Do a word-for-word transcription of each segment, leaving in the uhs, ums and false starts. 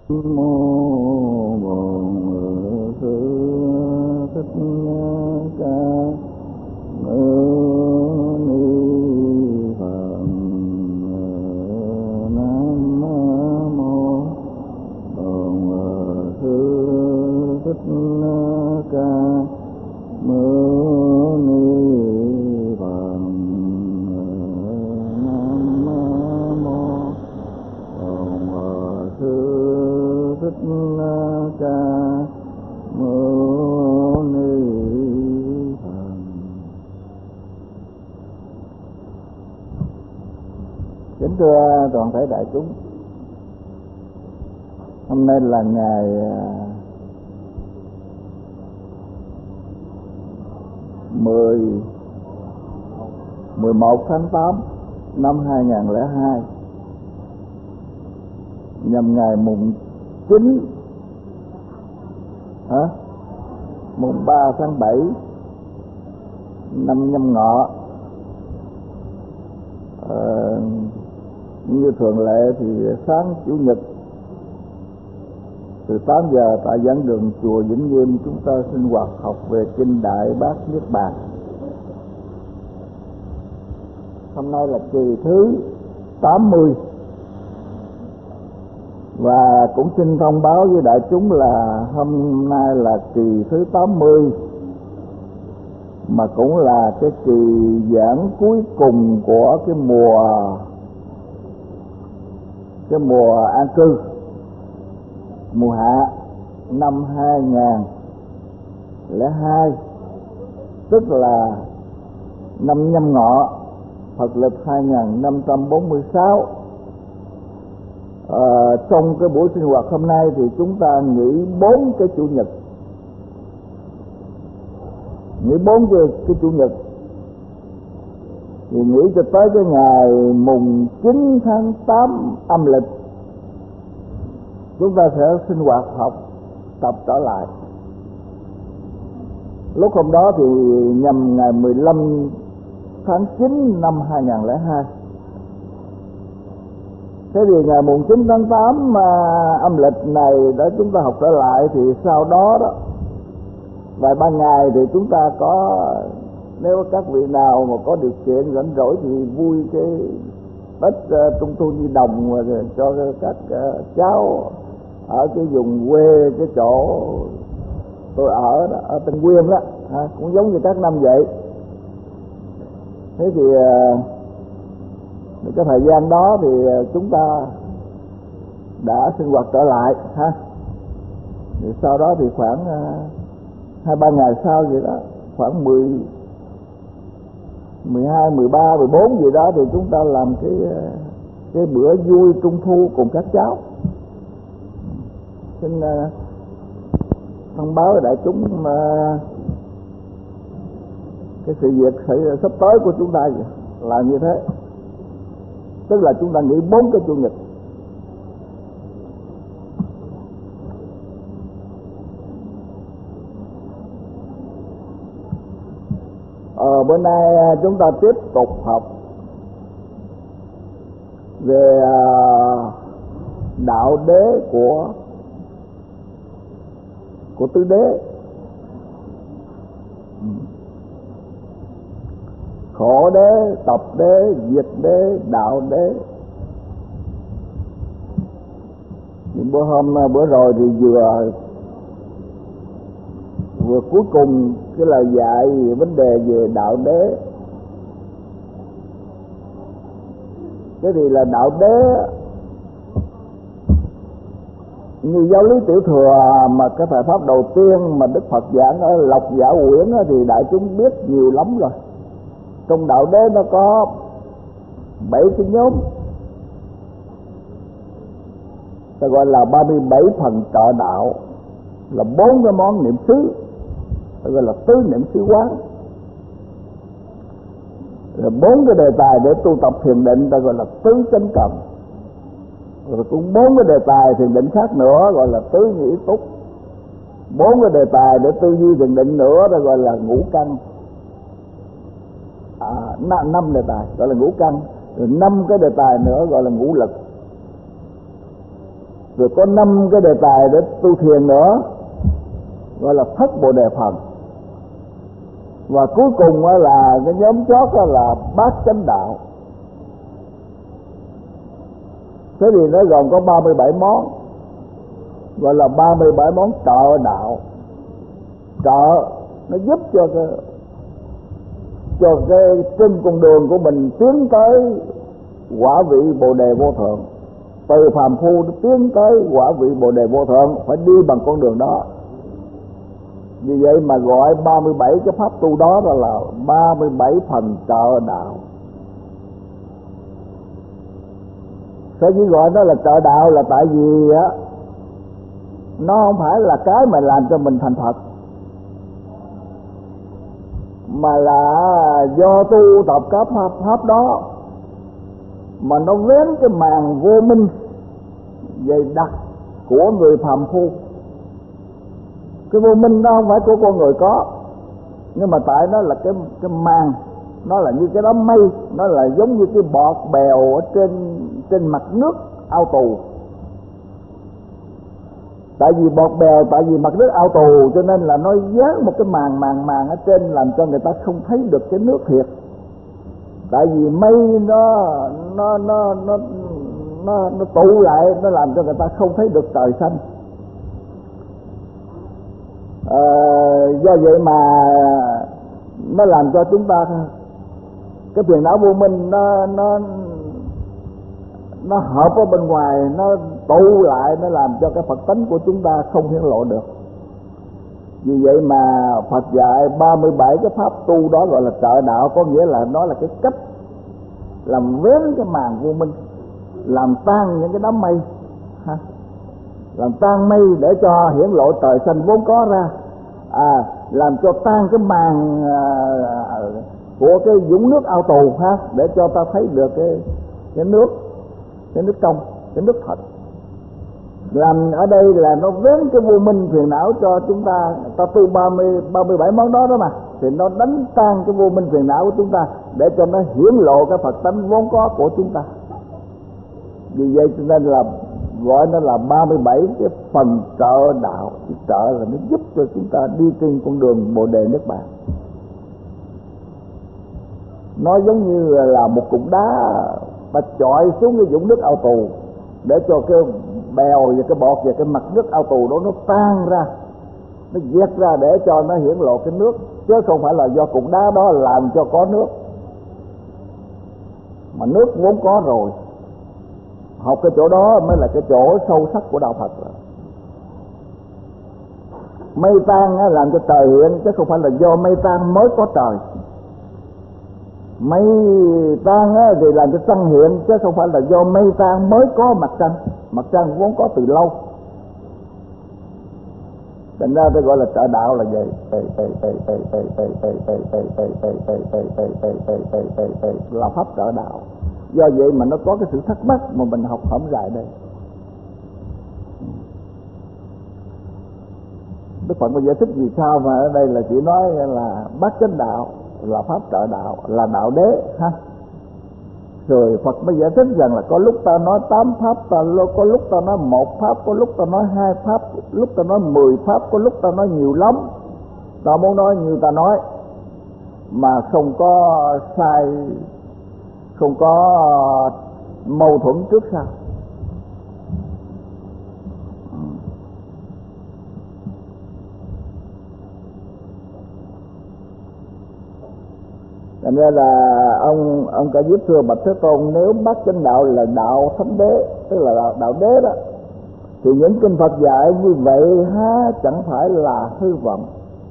Mô Bổn Sư Thích Ca Mâu Ni Phật. Nam Mô Bổn Sư Thích Ca Mâu Ni Phật. Nam Mô Bổn Sư Thích Ca Mâu Ni Phật. Kính thưa toàn thể đại chúng, hôm nay là ngày mười mười một tháng tám năm hai nghìn lẻ hai, nhằm ngày mùng chín hả mùng ba tháng bảy năm Nhâm Ngọ. Ờ, như thường lệ thì sáng chủ nhật từ tám giờ tại giảng đường chùa Vĩnh Nghiêm chúng ta sinh hoạt học về kinh Đại Bát Niết Bàn. Hôm nay là kỳ thứ tám mươi và cũng xin thông báo với đại chúng là hôm nay là kỳ thứ tám mươi, mà cũng là cái kỳ giảng cuối cùng của cái mùa cái mùa an cư, mùa hạ năm hai nghìn lẻ hai, tức là năm Nhâm Ngọ, Phật lịch hai nghìn năm trăm bốn mươi sáu. À, trong cái buổi sinh hoạt hôm nay thì chúng ta nghỉ bốn cái chủ nhật, nghỉ bốn cái, cái chủ nhật thì nghỉ cho tới cái ngày mùng chín tháng tám âm lịch chúng ta sẽ sinh hoạt học tập trở lại. Lúc hôm đó thì nhằm ngày mười lăm tháng chín năm hai nghìn lẻ hai. Thế thì ngày mùng chín tháng tám mà âm lịch này để chúng ta học trở lại, thì sau đó đó vài ba ngày thì chúng ta có, nếu các vị nào mà có điều kiện rảnh rỗi thì vui cái Tết uh, Trung thu Nhi đồng uh, cho các uh, cháu ở cái vùng quê, cái chỗ tôi ở đó, ở Tân Nguyên đó, à, cũng giống như các năm vậy. Thế thì uh, cái thời gian đó thì chúng ta đã sinh hoạt trở lại ha. Thì sau đó thì khoảng hai ba ngày sau vậy đó, khoảng mười mười hai, mười ba, mười bốn gì đó thì chúng ta làm cái cái bữa vui Trung thu cùng các cháu. Xin uh, thông báo với đại chúng uh, cái sự việc sắp tới của chúng ta là như thế. Tức là chúng ta nghỉ bốn cái chủ nhật. Ờ, bữa nay chúng ta tiếp tục học về uh, đạo đế của của tứ đế. Khổ đế, tập đế, diệt đế, đạo đế. Thì bữa hôm bữa rồi thì vừa vừa cuối cùng cái lời dạy về vấn đề về đạo đế. Cái gì là đạo đế? Như giáo lý tiểu thừa mà cái thời pháp đầu tiên mà Đức Phật giảng ở Lộc Giả Quyển thì đại chúng biết nhiều lắm rồi. Trong đạo đế nó có bảy cái nhóm, ta gọi là ba mươi bảy phần trợ đạo, là bốn cái món niệm xứ, ta gọi là tứ niệm xứ quán, là bốn cái đề tài để tu tập thiền định, ta gọi là tứ chánh cần, rồi cũng bốn cái đề tài thiền định khác nữa gọi là tứ nhĩ túc, bốn cái đề tài để tư duy thiền định nữa ta gọi là ngũ căn. À, năm đề tài gọi là ngũ căn, rồi năm cái đề tài nữa gọi là ngũ lực. rồi có năm cái đề tài để tu thiền nữa, gọi là thất bồ đề phần. Và cuối cùng là cái nhóm chót là bát chánh đạo. Thế thì nó gồm có ba mươi bảy món, gọi là ba mươi bảy món trợ đạo. Trợ nó giúp cho cái, cho cái trên con đường của mình tiến tới quả vị bồ đề vô thượng. Từ phàm phu tiến tới quả vị bồ đề vô thượng phải đi bằng con đường đó. Vì vậy mà gọi ba mươi bảy cái pháp tu đó là ba mươi bảy phần trợ đạo. Sở dĩ gọi nó là trợ đạo là tại vì á, nó không phải là cái mà làm cho mình thành Phật, mà là do tu tập các pháp, pháp đó mà nó vén cái màn vô minh dày đặc của người phàm phu. Cái vô minh đó không phải của con người có, nhưng mà tại nó là cái cái màn, nó là như cái đám mây, nó là giống như cái bọt bèo ở trên trên mặt nước ao tù. Tại vì bọt bèo, tại vì mặt nước ao tù cho nên là nó dán một cái màn màn màn ở trên làm cho người ta không thấy được cái nước thiệt. Tại vì mây nó nó nó nó nó, nó tụ lại, nó làm cho người ta không thấy được trời xanh. À, do vậy mà nó làm cho chúng ta cái phiền não vô minh nó nó nó hợp ở bên ngoài, nó tụ lại, nó làm cho cái Phật tánh của chúng ta không hiển lộ được. Vì vậy mà Phật dạy ba mươi bảy cái pháp tu đó gọi là trợ đạo, có nghĩa là nó là cái cách làm vén cái màn vô minh, làm tan những cái đám mây ha, làm tan mây để cho hiển lộ trời xanh vốn có ra, à, làm cho tan cái màn à, của cái vũng nước ao tù ha, để cho ta thấy được cái cái nước, cái nước trong, cái nước thật. Làm ở đây là nó vén cái vô minh phiền não cho chúng ta. Ta tu ba mươi, ba mươi bảy món đó đó mà, thì nó đánh tan cái vô minh phiền não của chúng ta để cho nó hiển lộ cái Phật tánh vốn có của chúng ta. Vì vậy cho nên là gọi nó là ba mươi bảy cái phần trợ đạo. Trợ là nó giúp cho chúng ta đi trên con đường bồ đề niết bàn. Nó giống như là một cục đá ta chọi xuống cái vũng nước ao tù để cho cái bèo và cái bọt và cái mặt nước ao tù đó nó tan ra, nó vét ra để cho nó hiển lộ cái nước, chứ không phải là do cục đá đó làm cho có nước, mà nước vốn có rồi. Học cái chỗ đó mới là cái chỗ sâu sắc của đạo Phật. Mây tan làm cho trời hiện, chứ không phải là do mây tan mới có trời. Mây tan thì làm cho trăng hiện, chứ không phải là do mây tan mới có mặt trăng. Mặt trăng vốn có từ lâu. Thành ra tôi gọi là trợ đạo là vậy, là pháp trợ đạo. Do vậy mà nó có cái sự thắc mắc mà mình học hổng dài đây. Đức Phật có giải thích vì sao mà ở đây là chỉ nói là bát chánh đạo là pháp trợ đạo, là đạo đế ha. Rồi Phật mới giải thích rằng là có lúc ta nói tám pháp, ta có lúc ta nói một pháp, có lúc ta nói hai pháp, lúc ta nói mười pháp, có lúc ta nói nhiều lắm. Ta muốn nói như ta nói, mà không có sai, không có mâu thuẫn trước sau. Thành ra là ông ông Ca Diếp thưa bạch Thế Tôn, nếu bát chánh đạo là đạo thánh đế, tức là đạo, đạo đế đó, thì những kinh Phật dạy như vậy há chẳng phải là hư vọng.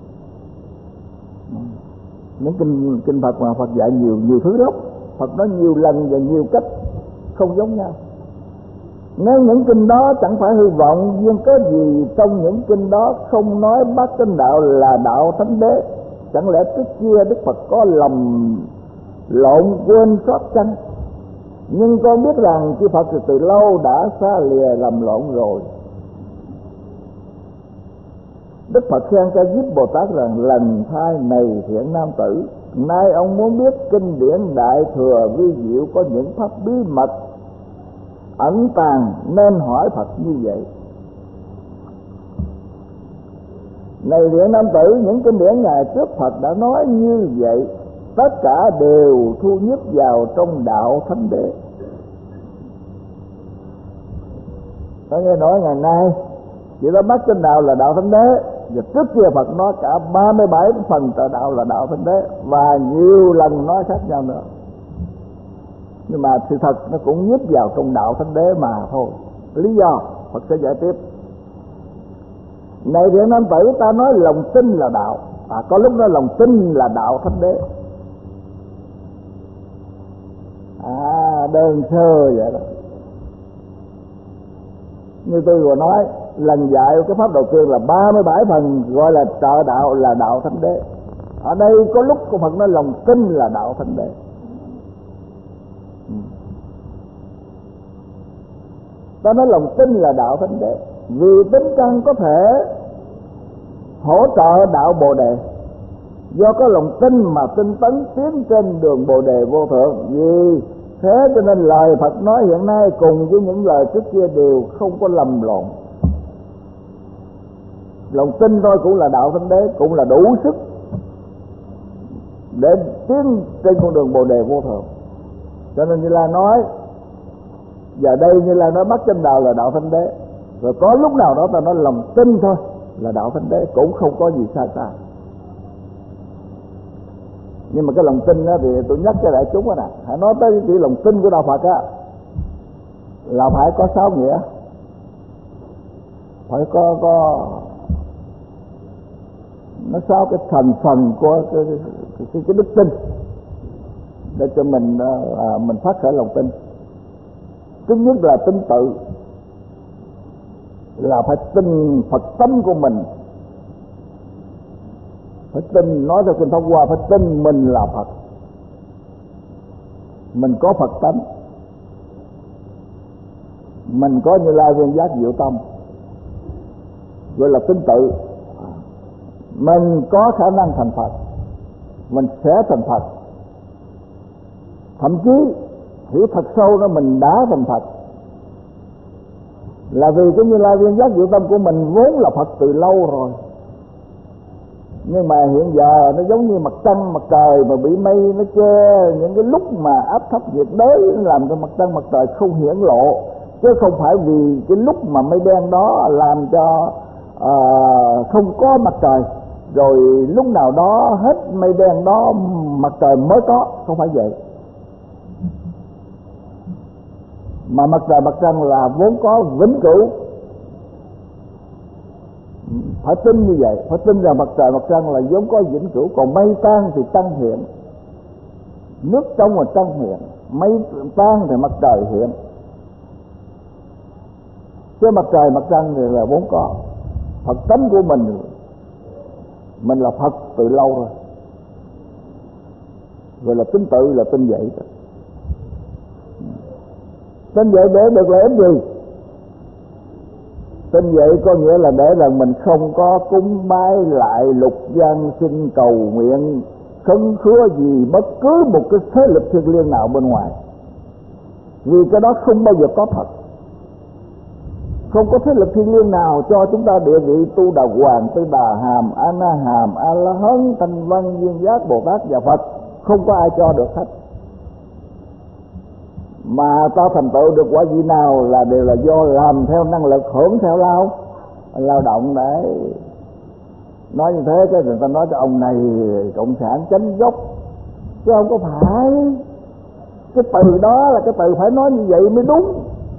Những kinh kinh Phật mà Phật dạy nhiều nhiều thứ lắm, Phật nói nhiều lần và nhiều cách không giống nhau. Nếu những kinh đó chẳng phải hư vọng, nhưng có gì trong những kinh đó không nói bát chánh đạo là đạo thánh đế? Chẳng lẽ trước kia Đức Phật có lầm lộn quên sót chăng? Nhưng con biết rằng chư Phật từ, từ lâu đã xa lìa lầm lộn rồi. Đức Phật khen Ca Diếp Bồ Tát rằng: lần thai này thiện nam tử, nay ông muốn biết kinh điển Đại Thừa vi diệu có những pháp bí mật ẩn tàng nên hỏi Phật như vậy. Này Thiện Nam Tử, những kinh điển ngày trước Phật đã nói như vậy, tất cả đều thu nhiếp vào trong đạo Thánh Đế. Có nghe nói ngày nay chỉ có bắt trên đạo là đạo Thánh Đế, và trước kia Phật nói cả ba mươi bảy phần trợ đạo là đạo Thánh Đế, và nhiều lần nói khác nhau nữa. Nhưng mà sự thật nó cũng nhiếp vào trong đạo Thánh Đế mà thôi. Lý do Phật sẽ giải tiếp. Này Thiện Nam Tử, ta nói lòng tin là đạo, à, có lúc nói lòng tin là đạo Thánh Đế. À, đơn sơ vậy đó. Như tôi vừa nói, lần dạy cái pháp đầu tiên là ba mươi bảy phần gọi là trợ đạo là đạo Thánh Đế. Ở đây có lúc của Phật nói lòng tin là đạo Thánh Đế. Ta nói lòng tin là đạo Thánh Đế vì tính căn có thể hỗ trợ đạo Bồ Đề. Do có lòng tin mà tinh tấn tiến trên đường Bồ Đề vô thượng. Vì thế cho nên lời Phật nói hiện nay cùng với những lời trước kia đều không có lầm lộn. Lòng tin thôi cũng là đạo Thánh Đế, cũng là đủ sức để tiến trên con đường Bồ Đề vô thượng. Cho nên Như Lai nói, giờ đây Như Lai nói bắt trên đạo là đạo Thánh Đế. Rồi có lúc nào đó ta nói lòng tin thôi là đạo Thánh Đế, cũng không có gì sai sai. Nhưng mà cái lòng tin đó thì tôi nhắc cho đại chúng đó nè, hãy nói tới cái lòng tin của đạo Phật á là phải có sáu nghĩa, phải có có nó sáu cái thành phần của cái, cái, cái, cái đức tin để cho mình à, mình phát khởi lòng tin. Thứ nhất là tin tự, là phải tin Phật tánh của mình, phải tin, nói theo kinh Pháp Hoa, phải tin mình là Phật, mình có Phật tánh, mình có Như Lai Viên Giác Diệu Tâm, gọi là tin tự. Mình có khả năng thành Phật, mình sẽ thành Phật, thậm chí hiểu thật sâu đó mình đã thành Phật, là vì cái Như Lai Viên Giác Diệu Tâm của mình vốn là Phật từ lâu rồi. Nhưng mà hiện giờ nó giống như mặt trăng mặt trời mà bị mây nó che, những cái lúc mà áp thấp nhiệt đới làm cho mặt trăng mặt trời không hiển lộ, chứ không phải vì cái lúc mà mây đen đó làm cho uh, không có mặt trời, rồi lúc nào đó hết mây đen đó mặt trời mới có, không phải vậy. Mà mặt trời mặt trăng là vốn có vĩnh cửu. Phải tin như vậy, phải tin rằng mặt trời mặt trăng là vốn có vĩnh cửu. Còn mây tan thì tăng hiện, nước trong mà tăng hiện, mây tan thì mặt trời hiện. Chứ mặt trời mặt trăng thì là vốn có. Phật tánh của mình, mình là Phật từ lâu rồi, gọi là tin tự, là tin vậy. Tin vậy để được lợi ích gì? Tin vậy có nghĩa là để rằng mình không có cúng bái lại lục gian sinh cầu nguyện khấn khứa gì bất cứ một cái thế lực thiêng liêng nào bên ngoài, vì cái đó không bao giờ có thật. Không có thế lực thiêng liêng nào cho chúng ta địa vị tu đà hoàng, tư đà hàm, a na hàm, a la hán, thanh văn, viên giác, Bồ Tát và Phật, không có ai cho được hết. Mà ta thành tựu được quả vị nào là đều là do làm theo năng lực, hưởng theo lao lao động. Để nói như thế cái người ta nói cho ông này cộng sản chánh gốc, chứ không có phải. Cái từ đó là cái từ phải nói như vậy mới đúng.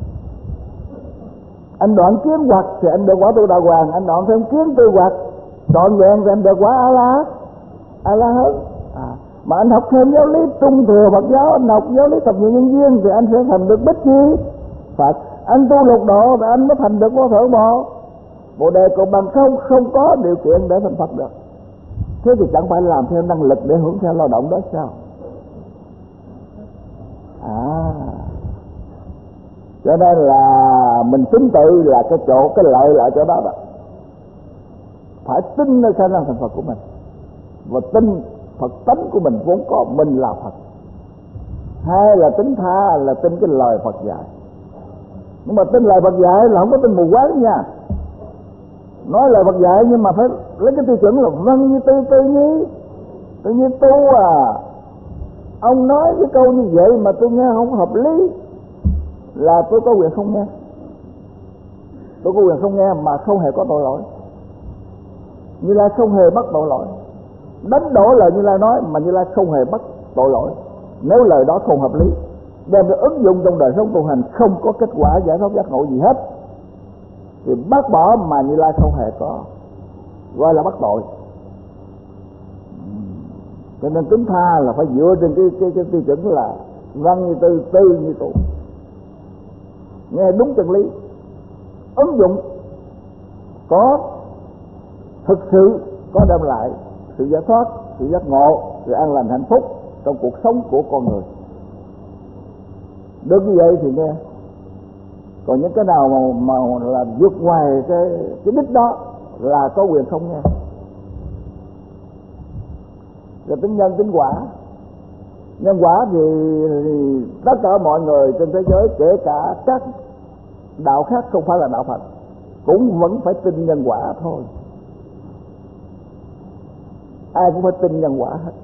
Anh đoạn kiến hoặc thì anh được quả tu đà hoàng, anh đoạn thêm kiến tư hoặc trọn vẹn thì anh được quả a la a la hán. À, mà anh học thêm giáo lý trung thừa Phật giáo, anh học giáo lý thập nhị nhân duyên thì anh sẽ thành được bích chi Phật. Anh tu lục độ thì anh mới thành được vô thượng bộ Bồ Đề. Còn bằng không không có điều kiện để thành Phật được. Thế thì chẳng phải làm theo năng lực để hưởng theo lao động đó sao? À, cho nên là mình tính tự là cái chỗ, cái lợi lại chỗ đó đó. Phải tin nơi khả năng thành Phật của mình, và tin Phật tánh của mình vốn có, mình là Phật. Hai là tính tha, là tin cái lời Phật dạy. Nhưng mà tin lời Phật dạy là không có tin mù quáng nha. Nói lời Phật dạy nhưng mà phải lấy cái tiêu chuẩn là văn như tư tư nhi. Tự nhiên tu à, ông nói cái câu như vậy mà tôi nghe không hợp lý là tôi có quyền không nghe. Tôi có quyền không nghe mà không hề có tội lỗi. Như Lai không hề bắt tội lỗi. Đánh đổ lời Như Lai nói mà Như Lai không hề bắt tội lỗi. Nếu lời đó không hợp lý, đem được ứng dụng trong đời sống tu hành không có kết quả giải thoát giác ngộ gì hết thì bác bỏ mà Như Lai không hề có gọi là bắt tội. Cho nên tính tha là phải dựa trên cái cái cái tiêu chuẩn là văn như tư, tư như tu, nghe đúng chân lý, ứng dụng có thực sự có đem lại sự giải thoát, sự giác ngộ, sự an lành hạnh phúc trong cuộc sống của con người. Được như vậy thì nghe. Còn những cái nào mà, mà là vượt ngoài cái cái đích đó là có quyền không nghe. Rồi tính nhân tính quả. Nhân quả thì, thì tất cả mọi người trên thế giới, kể cả các đạo khác không phải là đạo Phật, cũng vẫn phải tin nhân quả thôi. Ai cũng phải tin nhân quả hết.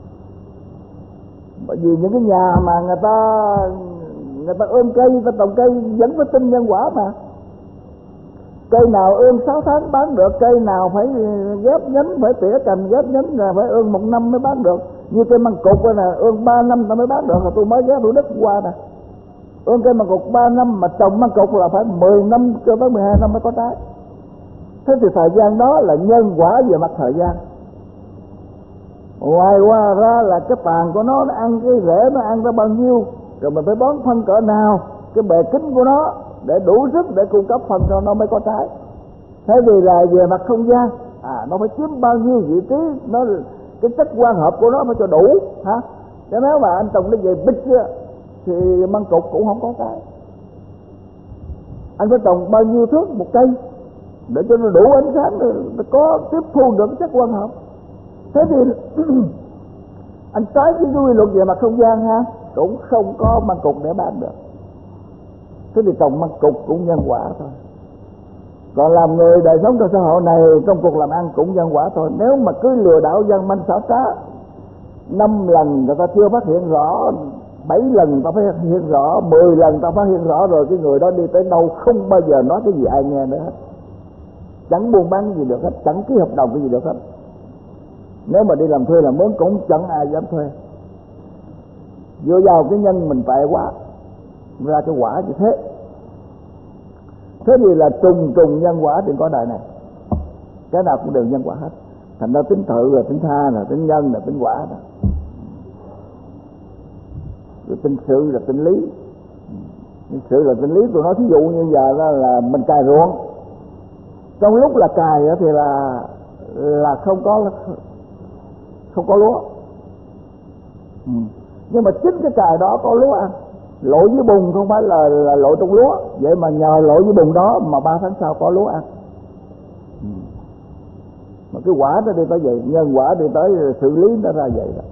Bởi vì những cái nhà mà người ta người ta ươm cây, người ta trồng cây vẫn phải tin nhân quả mà. Cây nào ươm sáu tháng bán được, cây nào phải ghép nhánh, phải tỉa cành ghép nhánh là phải ươm một năm mới bán được. Như cây măng cụt là ươm ba năm ta mới bán được, là tôi mới ghé Thủ Đức qua nè. Ươm cây măng cụt ba năm mà trồng măng cụt là phải mười năm cho tới mười hai năm mới có trái. Thế thì thời gian đó là nhân quả về mặt thời gian. Ngoài qua ra là cái tàn của nó, nó ăn cái rễ nó ăn ra bao nhiêu, rồi mình phải bón phân cỡ nào, cái bề kính của nó để đủ sức để cung cấp phân cho nó mới có trái. Thế thì là về mặt không gian, à nó phải chiếm bao nhiêu vị trí, nó cái chất quang hợp của nó phải cho đủ hả. Chứ nếu mà anh trồng nó về bịch thì măng cụt cũng không có trái. Anh phải trồng bao nhiêu thước một cây để cho nó đủ ánh sáng, nó có tiếp thu được chất quang hợp. Thế thì anh trái cái quy luật về mặt không gian ha, cũng không có măng cụt để bán được. Thế thì trồng măng cụt cũng nhân quả thôi. Còn làm người đời sống trong xã hội này, trong cuộc làm ăn cũng nhân quả thôi. Nếu mà cứ lừa đảo gian manh xảo trá, năm lần người ta chưa phát hiện rõ, bảy lần người ta phát hiện rõ, mười lần người ta phát hiện rõ rồi, cái người đó đi tới đâu không bao giờ nói cái gì ai nghe nữa hết. Chẳng buôn bán gì được hết, chẳng ký hợp đồng cái gì được hết. Nếu mà đi làm thuê làm mướn cũng chẳng ai dám thuê. Vô vào cái nhân mình tệ quá, ra cái quả như thế. Thế thì là trùng trùng nhân quả trên cõi đời này, cái nào cũng đều nhân quả hết. Thành ra tính tự là tính tha, là tính nhân, là tính quả đó. Rồi tính sự là tính lý. Tính sự là tính lý. Tôi nói thí dụ như giờ đó là mình cài ruộng, trong lúc là cài thì là là không có không có lúa, ừ. Nhưng mà chính cái cài đó có lúa ăn. Lội với bùn không phải là, là lội trong lúa, vậy mà nhờ lội với bùn đó mà ba tháng sau có lúa ăn, ừ. Mà cái quả nó đi tới vậy, nhân quả đi tới xử lý nó ra vậy đó.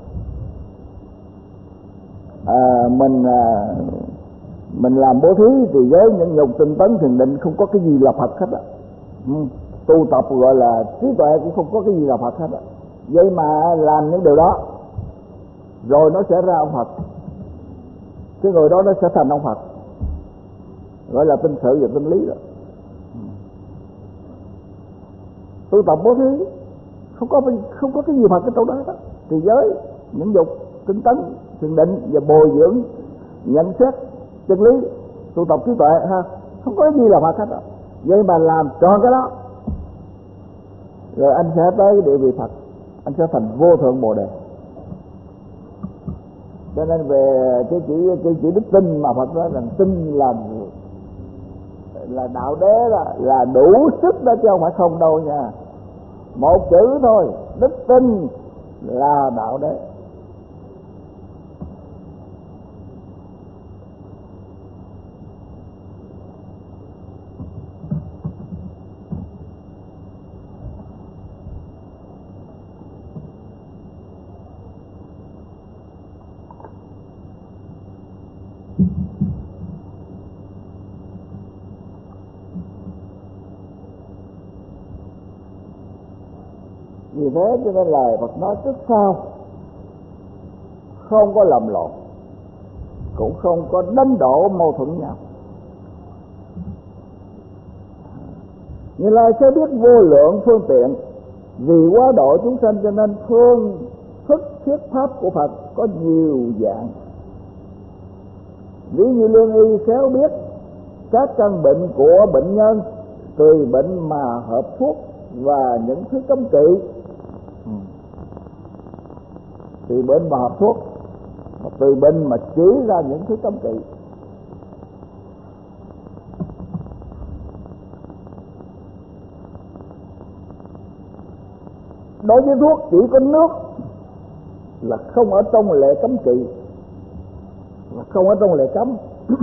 À, mình à, mình làm bố thí thì với những nhục tinh tấn thiền định không có cái gì là Phật hết á, ừ. Tu tập gọi là trí tuệ cũng không có cái gì là Phật hết á. Vậy mà làm những điều đó rồi nó sẽ ra ông Phật, cái người đó nó sẽ thành ông Phật, gọi là tinh sự và tinh lý đó. Tu tập bố thí không có không có cái gì Phật cái chỗ đó đó. Thì giới những dục tinh tấn thiền định và bồi dưỡng nhận xét chân lý, tu tập trí tuệ ha, không có cái gì là Phật hết đó. Vậy mà làm tròn cái đó rồi anh sẽ tới cái địa vị Phật, anh sẽ thành vô thượng Bồ Đề. Cho nên về cái chữ cái chữ đức tin mà Phật nói rằng tin là là đạo đế đó, là đủ sức đó chứ không phải không đâu nha. Một chữ thôi, đức tin là đạo đế. Vì thế cho nên lời Phật nói trước sau không có lầm lộn, cũng không có đánh đổ mâu thuẫn nhau. Như Lai sẽ biết vô lượng phương tiện, vì quá độ chúng sanh cho nên phương thức thuyết pháp của Phật có nhiều dạng. Ví như lương y khéo biết các căn bệnh của bệnh nhân, tùy bệnh mà hợp thuốc và những thứ cấm kỵ. Tùy bệnh mà hợp thuốc, tùy bệnh mà chỉ ra những thứ cấm kỵ. Đối với thuốc chỉ có nước là không ở trong lệ cấm kỵ, là không ở trong lệ cấm.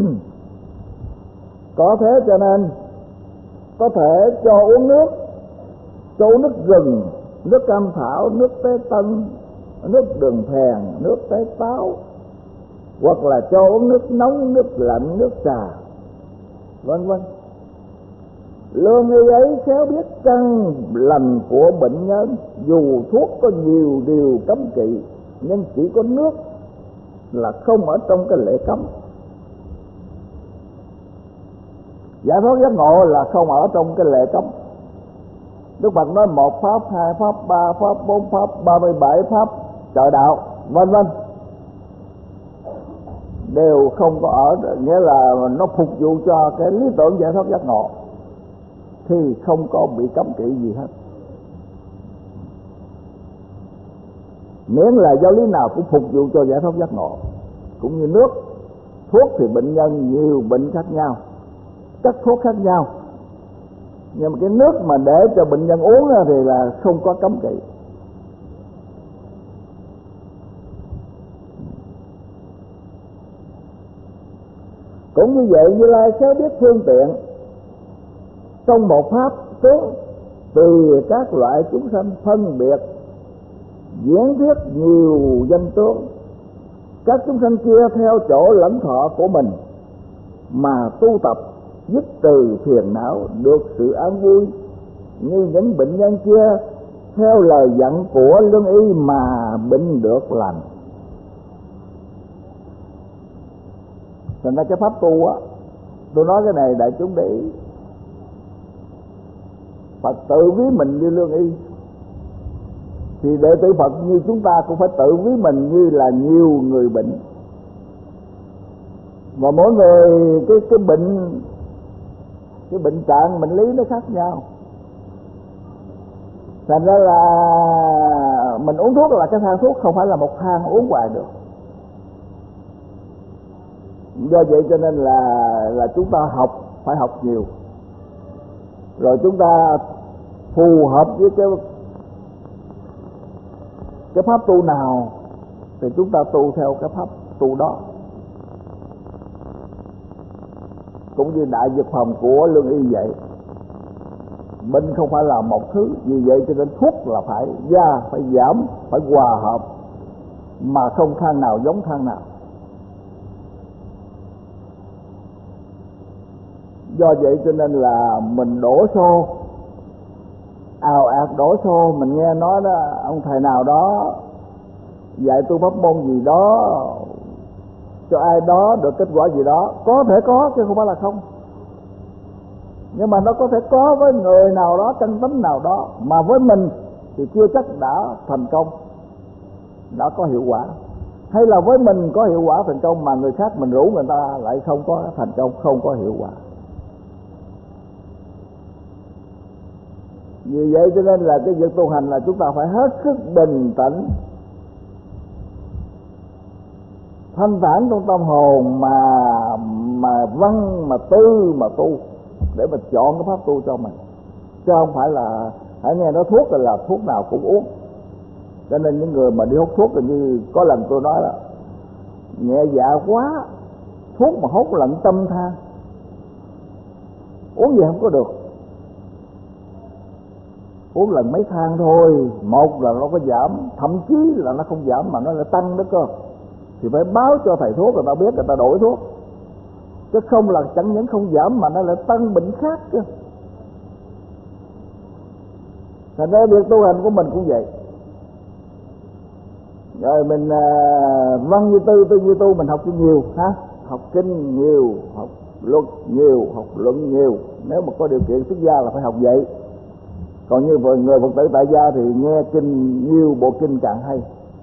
Có thế cho nên có thể cho uống nước, cho uống nước gừng, nước cam thảo, nước tế tân, nước đường phèn, nước tế táo, hoặc là cho uống nước nóng, nước lạnh, nước trà, vân vân. Lương y ấy khéo biết căn lành của bệnh nhân, dù thuốc có nhiều điều cấm kỵ, nhưng chỉ có nước là không ở trong cái lệ cấm. Giải thoát giác ngộ là không ở trong cái lệ cấm. Đức Phật nói một pháp, hai pháp, ba pháp, bốn pháp, ba mươi bảy pháp trợ đạo, vân vân, đều không có ở, nghĩa là nó phục vụ cho cái lý tưởng giải thoát giác ngộ, thì không có bị cấm kỵ gì hết. Miễn là giáo lý nào cũng phục vụ cho giải thoát giác ngộ. Cũng như nước, thuốc thì bệnh nhân nhiều bệnh khác nhau, các thuốc khác nhau, nhưng mà cái nước mà để cho bệnh nhân uống thì là không có cấm kỵ. Cũng như vậy, Như Lai khéo biết phương tiện trong một pháp tướng, tùy các loại chúng sanh phân biệt diễn thuyết nhiều danh tướng. Các chúng sanh kia theo chỗ lẫn thọ của mình mà tu tập, dứt từ phiền não, được sự an vui. Như những bệnh nhân kia theo lời dặn của lương y mà bệnh được lành. Thành ra cái pháp tu á, tôi nói cái này đại chúng để ý. Phật tự ví mình như lương y, thì đệ tử Phật như chúng ta cũng phải tự ví mình như là nhiều người bệnh. Mà mỗi người cái cái bệnh cái bệnh trạng, bệnh lý nó khác nhau. Thành ra là mình uống thuốc là cái thang thuốc, không phải là một thang uống hoài được. Do vậy cho nên là là chúng ta học, phải học nhiều, rồi chúng ta phù hợp với cái cái pháp tu nào thì chúng ta tu theo cái pháp tu đó. Cũng như đại dược phòng của lương y vậy, bệnh không phải là một thứ, vì vậy cho nên thuốc là phải gia, phải giảm, phải hòa hợp, mà không thang nào giống thang nào. Do vậy cho nên là mình đổ xô, ào ạt đổ xô. Mình nghe nói đó, ông thầy nào đó dạy tu pháp môn gì đó cho ai đó được kết quả gì đó, có thể có chứ không phải là không. Nhưng mà nó có thể có với người nào đó, căn tính nào đó, mà với mình thì chưa chắc đã thành công, đã có hiệu quả. Hay là với mình có hiệu quả thành công mà người khác mình rủ người ta lại không có thành công, không có hiệu quả. Vì vậy cho nên là cái việc tu hành là chúng ta phải hết sức bình tĩnh, thanh thản trong tâm hồn, mà mà văn, mà tư, mà tu, để mà chọn cái pháp tu cho mình, chứ không phải là hãy nghe nói thuốc là thuốc nào cũng uống. Cho nên những người mà đi hút thuốc, là như có lần tôi nói đó, nhẹ dạ quá, thuốc mà hút lận tâm than, uống gì không có được. Uống lần mấy thang thôi, một là nó có giảm, thậm chí là nó không giảm mà nó lại tăng nữa cơ, thì phải báo cho thầy thuốc người ta biết, người ta đổi thuốc. Chứ không là chẳng những không giảm mà nó lại tăng bệnh khác cơ. Thành ra việc tu hành của mình cũng vậy. Rồi mình à, văn như tư, tư như tu, mình học cho nhiều ha, học kinh nhiều, học luật nhiều, học luận nhiều. Nếu mà có điều kiện xuất gia là phải học vậy. Còn như người Phật tử tại gia thì nghe kinh nhiều, bộ kinh càng hay,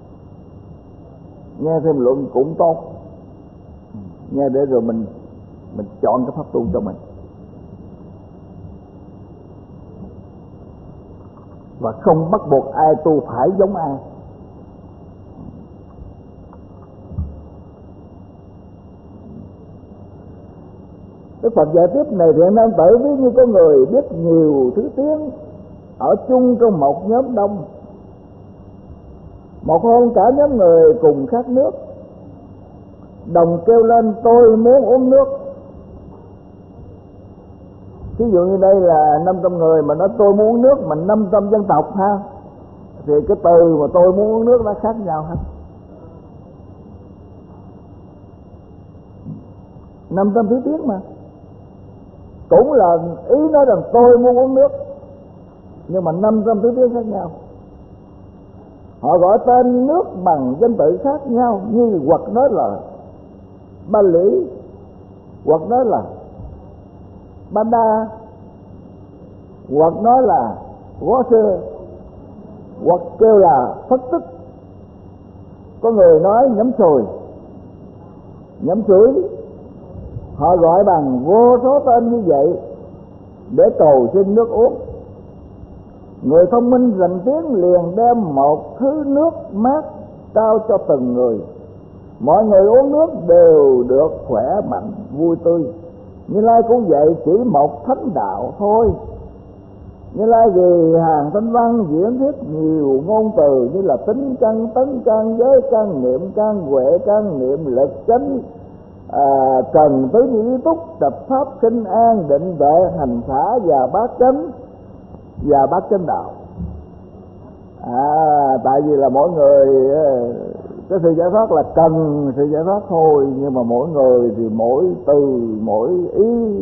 nghe thêm luận cũng tốt, nghe để rồi mình mình chọn cái pháp tu cho mình, và không bắt buộc ai tu phải giống ai. Đức Phật dạy tiếp này: thiện nam tử, ví như có người biết nhiều thứ tiếng, ở chung trong một nhóm đông. Một hôm cả nhóm người cùng khát nước, đồng kêu lên tôi muốn uống nước. Ví dụ như đây là năm trăm người mà nói tôi muốn uống nước, mà năm trăm dân tộc ha, thì cái từ mà tôi muốn uống nước nó khác nhau hết. năm trăm thứ tiếng mà cũng là ý nói rằng tôi muốn uống nước, nhưng mà năm trăm thứ tiếng khác nhau. Họ gọi tên nước bằng danh tự khác nhau, như hoặc nói là Ba Lý, hoặc nói là Ba Đa, hoặc nói là Water, hoặc kêu là Phất Tích. Có người nói nhắm sồi, nhắm suối. Họ gọi bằng vô số tên như vậy để cầu xin nước uống. Người thông minh rành tiếng liền đem một thứ nước mát trao cho từng người. Mọi người uống nước đều được khỏe mạnh vui tươi. Như Lai cũng vậy, chỉ một thánh đạo thôi. Như Lai vì hàng thanh văn diễn thuyết nhiều ngôn từ, như là tính căn, tấn căn, giới căn, niệm căn, huệ căn, niệm lực chánh, à, cần tứ như ý túc, tập pháp, kinh an, định tuệ, hành xả và bát chánh và bát chánh đạo. À, tại vì là mỗi người cái sự giải thoát là cần sự giải thoát thôi, nhưng mà mỗi người thì mỗi từ, mỗi ý,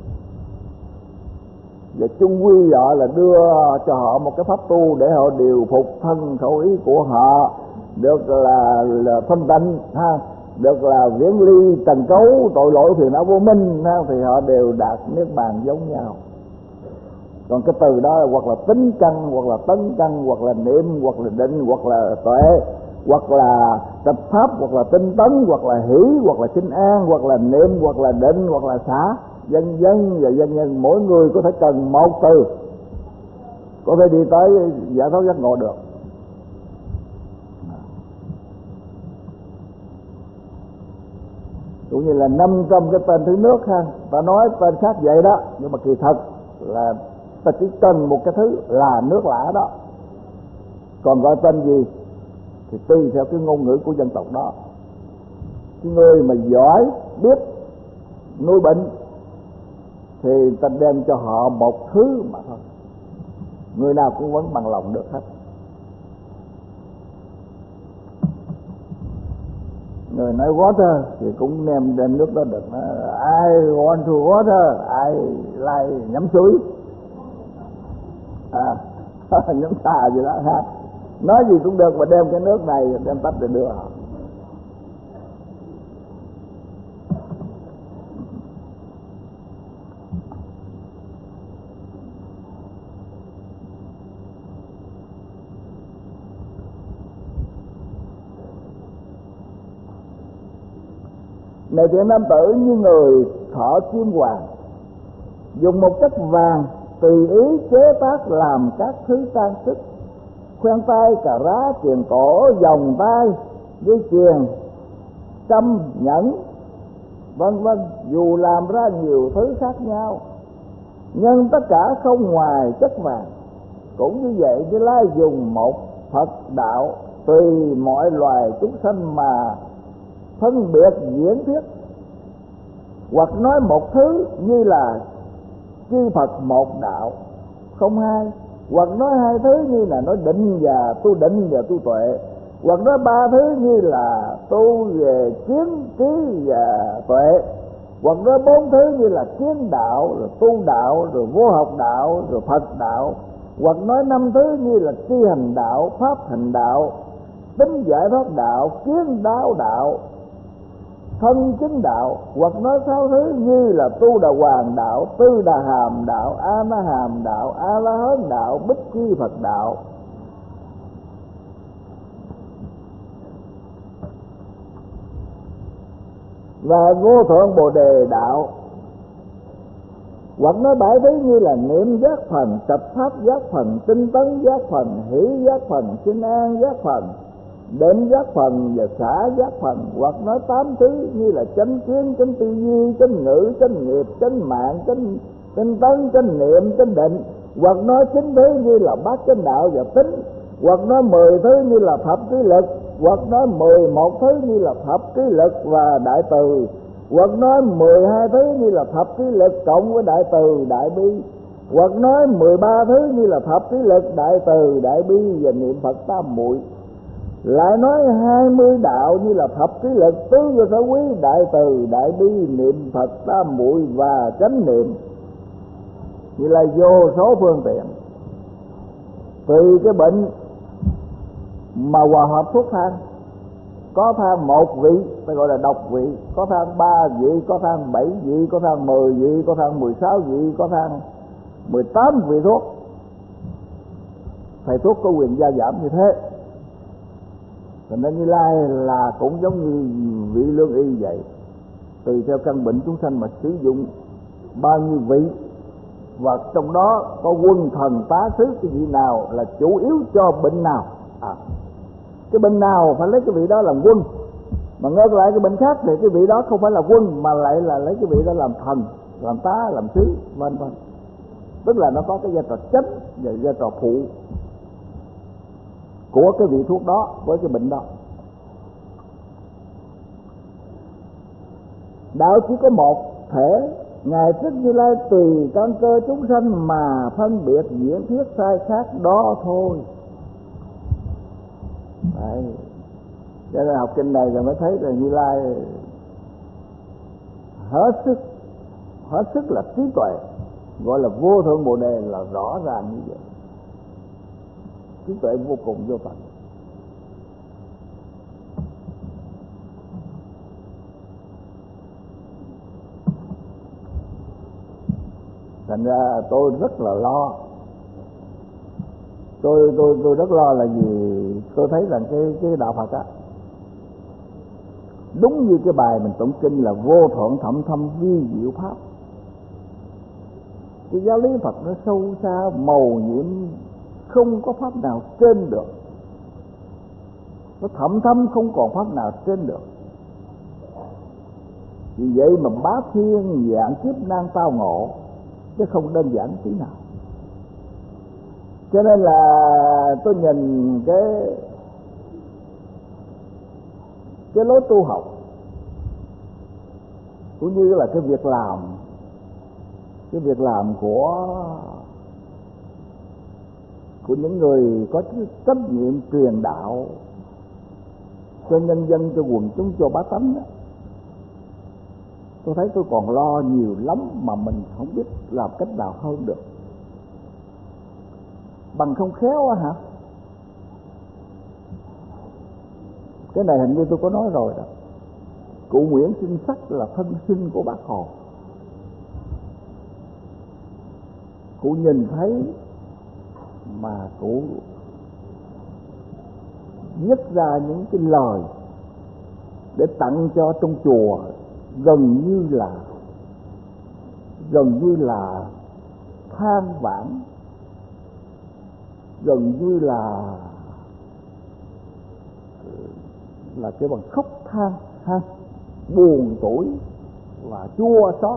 và chung quy gọi là đưa cho họ một cái pháp tu để họ điều phục thân khẩu ý của họ, được là, là thanh tịnh ha, được là viễn ly trần cấu tội lỗi phiền não vô minh ha, thì họ đều đạt niết bàn giống nhau. Còn cái từ đó hoặc là tính căn, hoặc là tấn căn, hoặc là niệm, hoặc là định, hoặc là tuệ, hoặc là tập pháp, hoặc là tinh tấn, hoặc là hỷ, hoặc là chinh an, hoặc là niệm, hoặc là định, hoặc là xả, vân vân và vân vân. Mỗi người có thể cần một từ có thể đi tới giải thoát giác ngộ được. Cũng như là năm trăm cái tên thứ nước ha, ta nói tên khác vậy đó, nhưng mà kỳ thật là ta chỉ cần một cái thứ là nước lã đó. Còn gọi tên gì thì tùy theo cái ngôn ngữ của dân tộc đó. Cái người mà giỏi biết nuôi bệnh thì ta đem cho họ một thứ mà thôi, người nào cũng vẫn bằng lòng được hết. Người nói water thì cũng đem đem nước đó được. Ai want to water, ai lại nhắm suối, à, nhắm xà gì đó ha, nói gì cũng được, mà đem cái nước này đem tách để đưa họ. Này thiện nam tử, như người thọ kim hoàng, dùng một chất vàng tùy ý chế tác làm các thứ trang sức, khoen tay, cà rá, chuyền cổ, vòng tay, dây chuyền, trâm, nhẫn, vân vân. Dù làm ra nhiều thứ khác nhau, nhưng tất cả không ngoài chất vàng. Cũng như vậy, Như Lai dùng một Phật đạo tùy mọi loài chúng sanh mà phân biệt diễn thuyết, hoặc nói một thứ như là chư Phật một đạo không hai, hoặc nói hai thứ như là nói định và tu định và tu tuệ, hoặc nói ba thứ như là tu về kiến trí và tuệ, hoặc nói bốn thứ như là kiến đạo, rồi tu đạo, rồi vô học đạo, rồi Phật đạo, hoặc nói năm thứ như là tri hành đạo, pháp hành đạo, tính giải thoát đạo, kiến đáo đạo, thân chứng đạo, hoặc nói sáu thứ như là tu đà hoàng đạo, tư đà hàm đạo, a na hàm đạo, a la hán đạo, bích chi Phật đạo. Và vô thượng bồ đề đạo, hoặc nói bảy thứ như là niệm giác phần, tập pháp giác phần, tinh tấn giác phần, hỷ giác phần, sinh an giác phần, định giác phần và xả giác phần. Hoặc nói tám thứ như là chánh kiến, chánh tư duy, chánh ngữ, chánh nghiệp, chánh mạng, chánh tinh tấn, chánh niệm, chánh định. Hoặc nói chín thứ như là bát chánh đạo và tính. Hoặc nói mười thứ như là thập trí lực. Hoặc nói mười một thứ như là thập trí lực và đại từ. Hoặc nói mười hai thứ như là thập trí lực cộng với đại từ, đại bi. Hoặc nói mười ba thứ như là thập trí lực, đại từ, đại bi và niệm Phật tam muội. Lại nói hai mươi đạo như là thập trí lực, tứ vô sở quý, đại từ, đại bi, niệm Phật tam muội và chánh niệm. Như là vô số phương tiện. Tùy cái bệnh mà hòa hợp thuốc thang. Có thang một vị, ta gọi là độc vị. Có thang ba vị, có thang bảy vị, có thang mười vị, có thang mười sáu vị, có thang mười tám vị thuốc. Thầy thuốc có quyền gia giảm như thế. Cho nên Như Lai là cũng giống như vị lương y vậy. Tùy theo căn bệnh chúng sanh mà sử dụng bao nhiêu vị. Và trong đó có quân thần tá sứ cái vị nào là chủ yếu cho bệnh nào. À, cái bệnh nào phải lấy cái vị đó làm quân. Mà ngược lại cái bệnh khác thì cái vị đó không phải là quân, mà lại là lấy cái vị đó làm thần, làm tá, làm sứ, vân vân. Tức là nó có cái vai trò chánh và vai trò phụ của cái vị thuốc đó với cái bệnh đó. Đạo chỉ có một thể, Ngài Thích Như Lai tùy căn cơ chúng sanh mà phân biệt diễn thuyết sai khác đó thôi. Đấy. Cho nên học kinh này rồi mới thấy là Như Lai hết sức, hết sức là trí tuệ, gọi là vô thượng bồ đề là rõ ràng như vậy. Trí tuệ vô cùng vô tận. Thành ra tôi rất là lo. Tôi tôi tôi rất lo là vì tôi thấy rằng cái cái đạo Phật á, đúng như cái bài mình tụng kinh là vô thượng thậm thâm vi diệu pháp. Cái giáo lý Phật nó sâu xa màu nhiệm, không có pháp nào trên được. Nó thậm thâm không còn pháp nào trên được. Vì vậy mà bá thiên vạn kiếp nan tao ngộ, chứ không đơn giản tí nào. Cho nên là tôi nhìn cái cái lối tu học cũng như là cái việc làm cái việc làm của của những người có trách nhiệm truyền đạo cho nhân dân, cho quần chúng, cho bá tánh đó. Tôi thấy tôi còn lo nhiều lắm mà mình không biết làm cách nào hơn được. Bằng không khéo á hả? Cái này hình như tôi có nói rồi đó. Cụ Nguyễn Sinh Sắc là thân sinh của Bác Hồ. Cụ nhìn thấy mà cụ viết ra những cái lời để tặng cho trong chùa, gần như là gần như là than vãn, gần như là là cái bằng khóc than ha, buồn tủi và chua xót.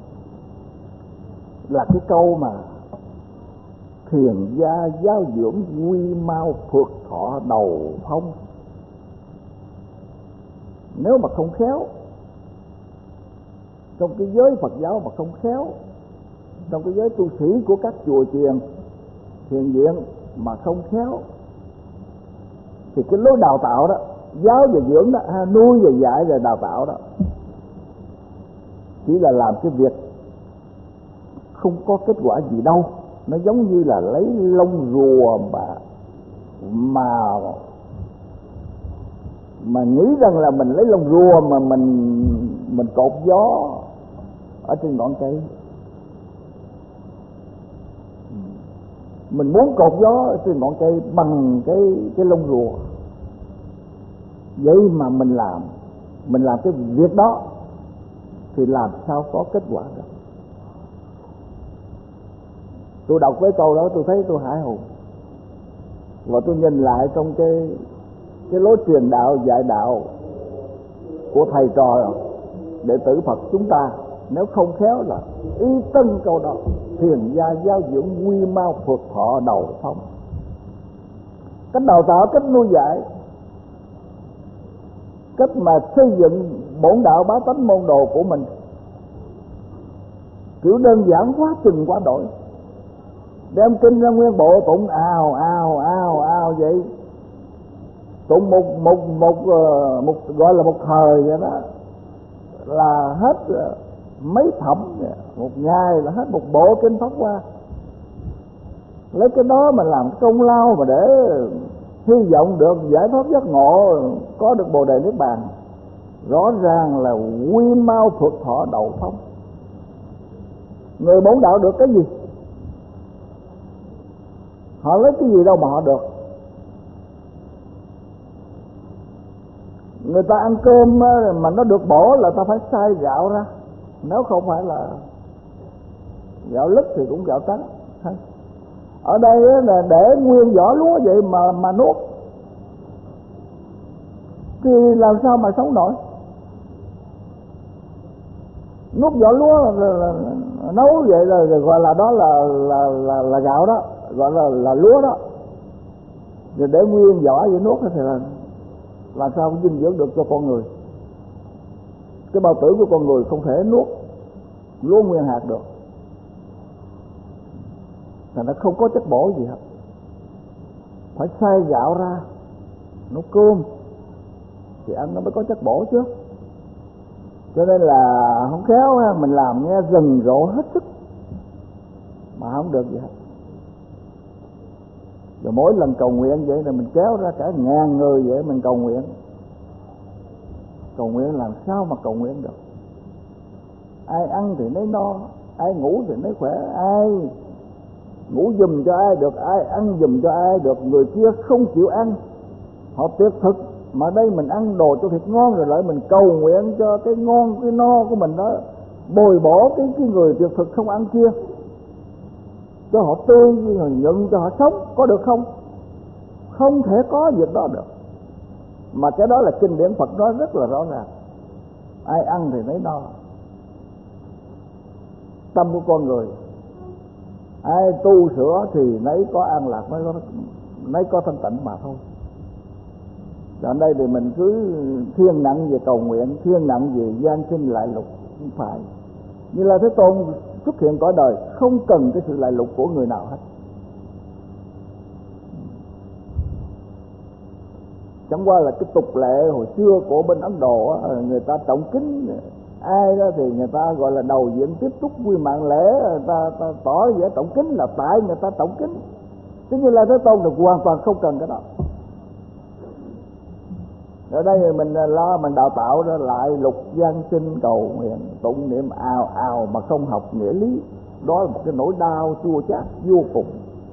Là cái câu mà thiền gia giáo dưỡng quy mau phượt thọ đầu phong. Nếu mà không khéo trong cái giới Phật giáo, mà không khéo trong cái giới tu sĩ của các chùa chiền thiền viện mà không khéo, thì cái lối đào tạo đó, giáo và dưỡng đó, nuôi và dạy và đào tạo đó, chỉ là làm cái việc không có kết quả gì đâu. nó giống như là lấy lông rùa mà mà mà nghĩ rằng là mình lấy lông rùa mà mình mình cột gió ở trên ngọn cây. Mình muốn cột gió ở trên ngọn cây bằng cái cái lông rùa. Vậy mà mình làm mình làm cái việc đó thì làm sao có kết quả được. Tôi đọc cái câu đó tôi thấy tôi hãi hùng, và tôi nhìn lại trong cái cái lối truyền đạo dạy đạo của thầy trò đệ tử Phật chúng ta, nếu không khéo là y tân câu đó: thiền gia giáo dưỡng quy mau phượt thọ đầu phong. Cách đào tạo, cách nuôi dạy, cách mà xây dựng bổn đạo bá tánh môn đồ của mình kiểu đơn giản quá chừng quá đổi. Đem kinh ra nguyên bộ tụng ào ào ào ào vậy, tụng một một một một, một gọi là một thời vậy đó là hết mấy thẩm, một ngày là hết một bộ kinh Pháp Hoa. Lấy cái đó mà làm công lao mà để hy vọng được giải thoát giác ngộ, có được Bồ đề Niết Bàn, rõ ràng là quy mau phượt thọ đầu phong. Người bổn đạo được cái gì? Họ lấy cái gì đâu mà họ được? Người ta ăn cơm mà nó được bổ là ta phải xay gạo ra, nếu không phải là gạo lứt thì cũng gạo trắng. Ở đây là để nguyên vỏ lúa vậy mà mà nuốt thì làm sao mà sống nổi? Nuốt vỏ lúa là, là, là, nấu vậy là gọi là đó là là là, là gạo đó, gọi là là lúa đó. Rồi để nguyên vỏ vậy nuốt thì là làm sao dinh dưỡng được cho con người? Cái bao tử của con người không thể nuốt lúa nguyên hạt được, thì nó không có chất bổ gì hết. Phải xay gạo ra nấu cơm thì ăn nó mới có chất bổ chứ. Cho nên là không khéo mình làm nghe rần rộ hết sức mà không được gì hết. Rồi mỗi lần cầu nguyện vậy là mình kéo ra cả ngàn người vậy mình cầu nguyện. Cầu nguyện làm sao mà cầu nguyện được? Ai ăn thì nấy no, ai ngủ thì nấy khỏe, ai ngủ giùm cho ai được, ai ăn giùm cho ai được. Người kia không chịu ăn, họ tuyệt thực, mà đây mình ăn đồ cho thiệt ngon rồi lại mình cầu nguyện cho cái ngon cái no của mình đó bồi bổ cái cái người tuyệt thực không ăn kia, cho họ tươi rồi nhận cho họ sống, có được không? Không thể có việc đó được. Mà cái đó là kinh điển Phật nói rất là rõ ràng: ai ăn thì nấy no. Tâm của con người, ai tu sửa thì nấy có an lạc, nấy có, nấy có thanh tịnh mà thôi. Ở đây thì mình cứ thiên nặng về cầu nguyện, thiên nặng về gian sinh lại lục, không phải. Như là Thế Tôn xuất hiện cõi đời không cần cái sự lại lục của người nào hết. Chẳng qua là cái tục lệ hồi xưa của bên Ấn Độ, người ta trọng kính ai đó thì người ta gọi là đầu diện tiếp xúc quy mạng lễ, người ta, ta tỏ vẻ trọng kính là tại người ta trọng kính. Chứ như là Thế Tôn được hoàn toàn không cần cái đó. Ở đây thì mình lo mình đào tạo ra lại lục gian sinh cầu nguyện tụng niệm ào ào mà không học nghĩa lý, đó là một cái nỗi đau chua chát vô cùng.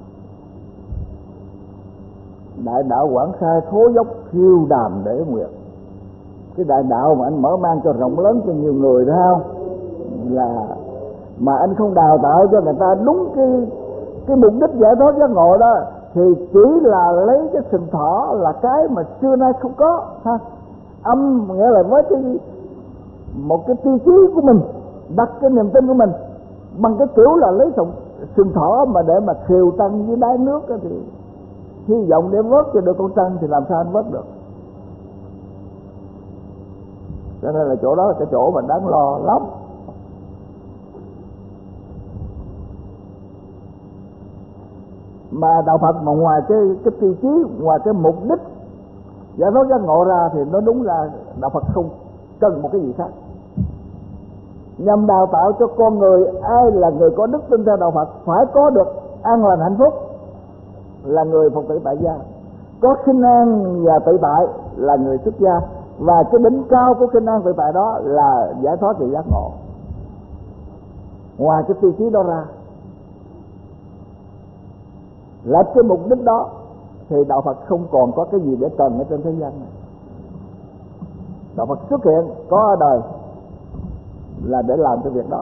Đại đạo Quảng Khai thố dốc khiêu đàm để nguyện. Cái đại đạo mà anh mở mang cho rộng lớn cho nhiều người đó không, là mà anh không đào tạo cho người ta đúng cái cái mục đích giải thoát giác ngộ đó, thì chỉ là lấy cái sừng thỏ là cái mà xưa nay không có ha. Âm nghĩa là với cái một cái tiêu chí của mình, đặt cái niềm tin của mình bằng cái kiểu là lấy sừng, sừng thỏ mà để mà khều tăng với đáy nước đó, thì hy vọng để vớt cho được con trăng thì làm sao anh vớt được. Cho nên là chỗ đó là cái chỗ mà đáng lo lắm. Mà đạo Phật mà ngoài cái cái tiêu chí, ngoài cái mục đích giải thoát giác ngộ ra, thì nó đúng là đạo Phật không cần một cái gì khác. Nhằm đào tạo cho con người ai là người có đức tin theo đạo Phật phải có được an lành hạnh phúc là người Phật tử tại gia, có khinh an và tự tại là người xuất gia, và cái đỉnh cao của khinh an tự tại đó là giải thoát và giác ngộ. Ngoài cái tiêu chí đó ra, lập cái mục đích đó thì đạo Phật không còn có cái gì để cần ở trên thế gian này. Đạo Phật xuất hiện có ở đời là để làm cái việc đó,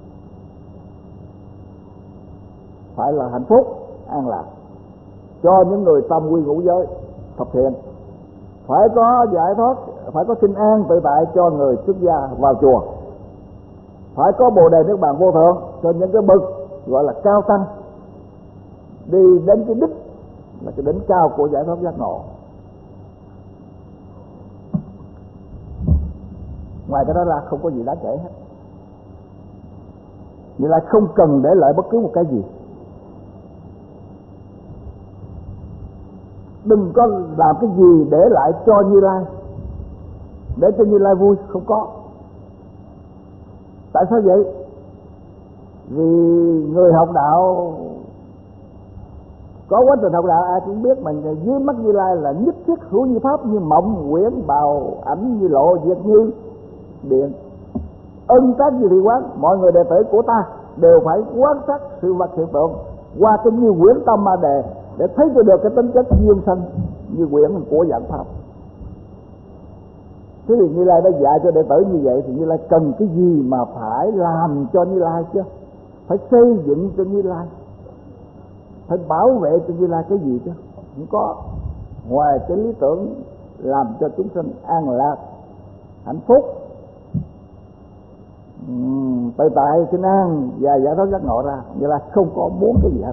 phải là hạnh phúc an lạc cho những người tâm quy ngũ giới thập thiện, phải có giải thoát, phải có khinh an tự tại cho người xuất gia vào chùa, phải có bồ đề niết bàn vô thượng cho những cái bậc gọi là cao tăng đi đến cái đích là cái đỉnh cao của giải thoát giác ngộ. Ngoài cái đó ra không có gì đáng kể hết. Như Lai không cần để lại bất cứ một cái gì. Đừng có làm cái gì để lại cho Như Lai, để cho Như Lai vui, không có. Tại sao vậy? Vì người học đạo, có quá trình học đạo ai cũng biết mình dưới mắt Như Lai là nhất thiết hữu như pháp, như mộng quyển bào ảnh, như lộ diệt như điện, ân tác như thị quán. Mọi người đệ tử của ta đều phải quan sát sự vật hiện tượng qua cái như quyển tâm ma đề để thấy cho được cái tính chất duyên sanh như quyển của dạng pháp. Thế thì Như Lai đã dạy cho đệ tử như vậy thì Như Lai cần cái gì mà phải làm cho Như Lai chứ, phải xây dựng cho Như Lai, phải bảo vệ cho Như Lai cái gì chứ, không có. Ngoài cái lý tưởng làm cho chúng sinh an lạc hạnh phúc, uhm, tự tại khinh an và giải thoát giác ngộ ra, Như Lai không có muốn cái gì hết.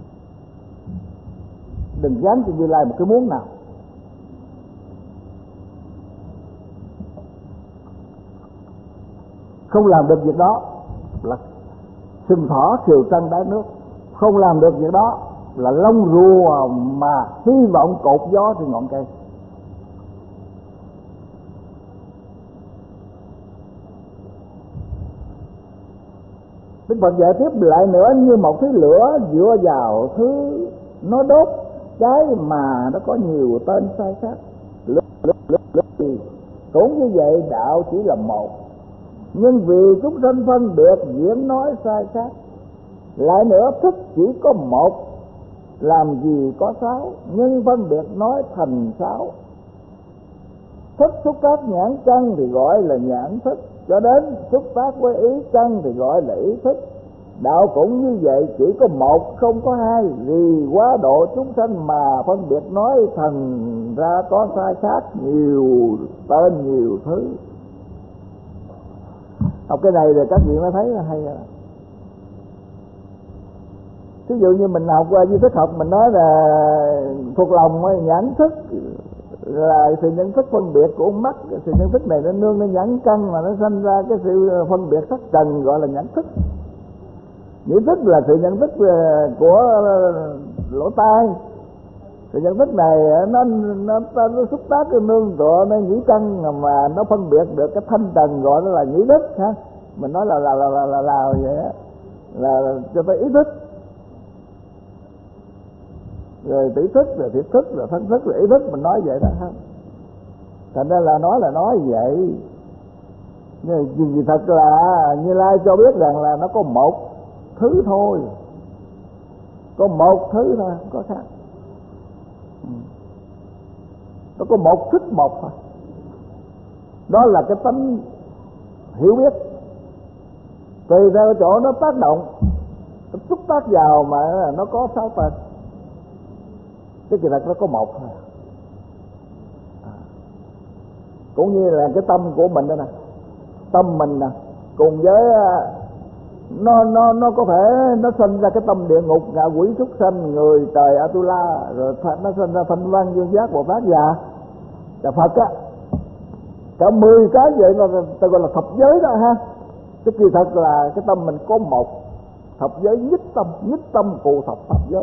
Đừng gán cho Như Lai một cái muốn nào. Không làm được việc đó là sừng thỏ khiều trăng đáy nước, không làm được việc đó là lông rùa mà hy vọng cột gió trên ngọn cây. Đức Phật dạy tiếp lại nữa, như một thứ lửa dựa vào thứ nó đốt cái mà nó có nhiều tên sai khác. Lửa, lửa, lửa, lửa. Cũng như vậy, đạo chỉ là một, nhưng vì chúng sanh phân biệt diễn nói sai khác. Lại nữa, thức chỉ có một, làm gì có sáu, nhưng phân biệt nói thành sáu. Thức xuất phát nhãn căn thì gọi là nhãn thức, cho đến xuất phát với ý căn thì gọi là ý thức. Đạo cũng như vậy, chỉ có một không có hai, vì quá độ chúng sanh mà phân biệt nói thành ra có sai khác, nhiều tên nhiều thứ. Học cái này rồi các vị mới thấy là hay rồi. Ví dụ như mình học qua duy thức học, mình nói là thuộc lòng nhãn thức là sự nhận thức phân biệt của mắt. Sự nhận thức này nó nương lên nhãn căn mà nó sinh ra cái sự phân biệt sắc trần gọi là nhãn thức. Nhĩ thức là sự nhận thức của lỗ tai. Sự nhận thức này nó nó, nó, nó xuất phát cái nương tựa nó nhĩ căn mà nó phân biệt được cái thanh trần gọi nó là nhĩ thức ha. Mình nói là là là là là, là vậy á, là, là cho tới ý thức, rồi tỷ thức, rồi thiệt thức, rồi thân thức, rồi ý thức, mình nói vậy đó ha. Thành ra là nói là nói vậy, nhưng vì thật là Như Lai cho biết rằng là nó có một thứ thôi, có một thứ thôi, không có khác. Nó có một thức một thôi, đó là cái tánh hiểu biết. Tùy theo chỗ nó tác động, nó xuất phát vào mà nó có sáu tên, cái kỳ thật nó có một thôi. À. Cũng như là cái tâm của mình đó nè, tâm mình nè, cùng với nó nó nó có thể nó sinh ra cái tâm địa ngục, ngạ quỷ, súc sanh, người trời Atula, rồi nó sinh ra thanh văn, dương giác, Bồ Tát già, là Phật á, cả mười cái vậy là ta gọi là thập giới đó ha. Cái kỳ thật là cái tâm mình có một, thập giới nhất tâm, nhất tâm cụ thập thập giới.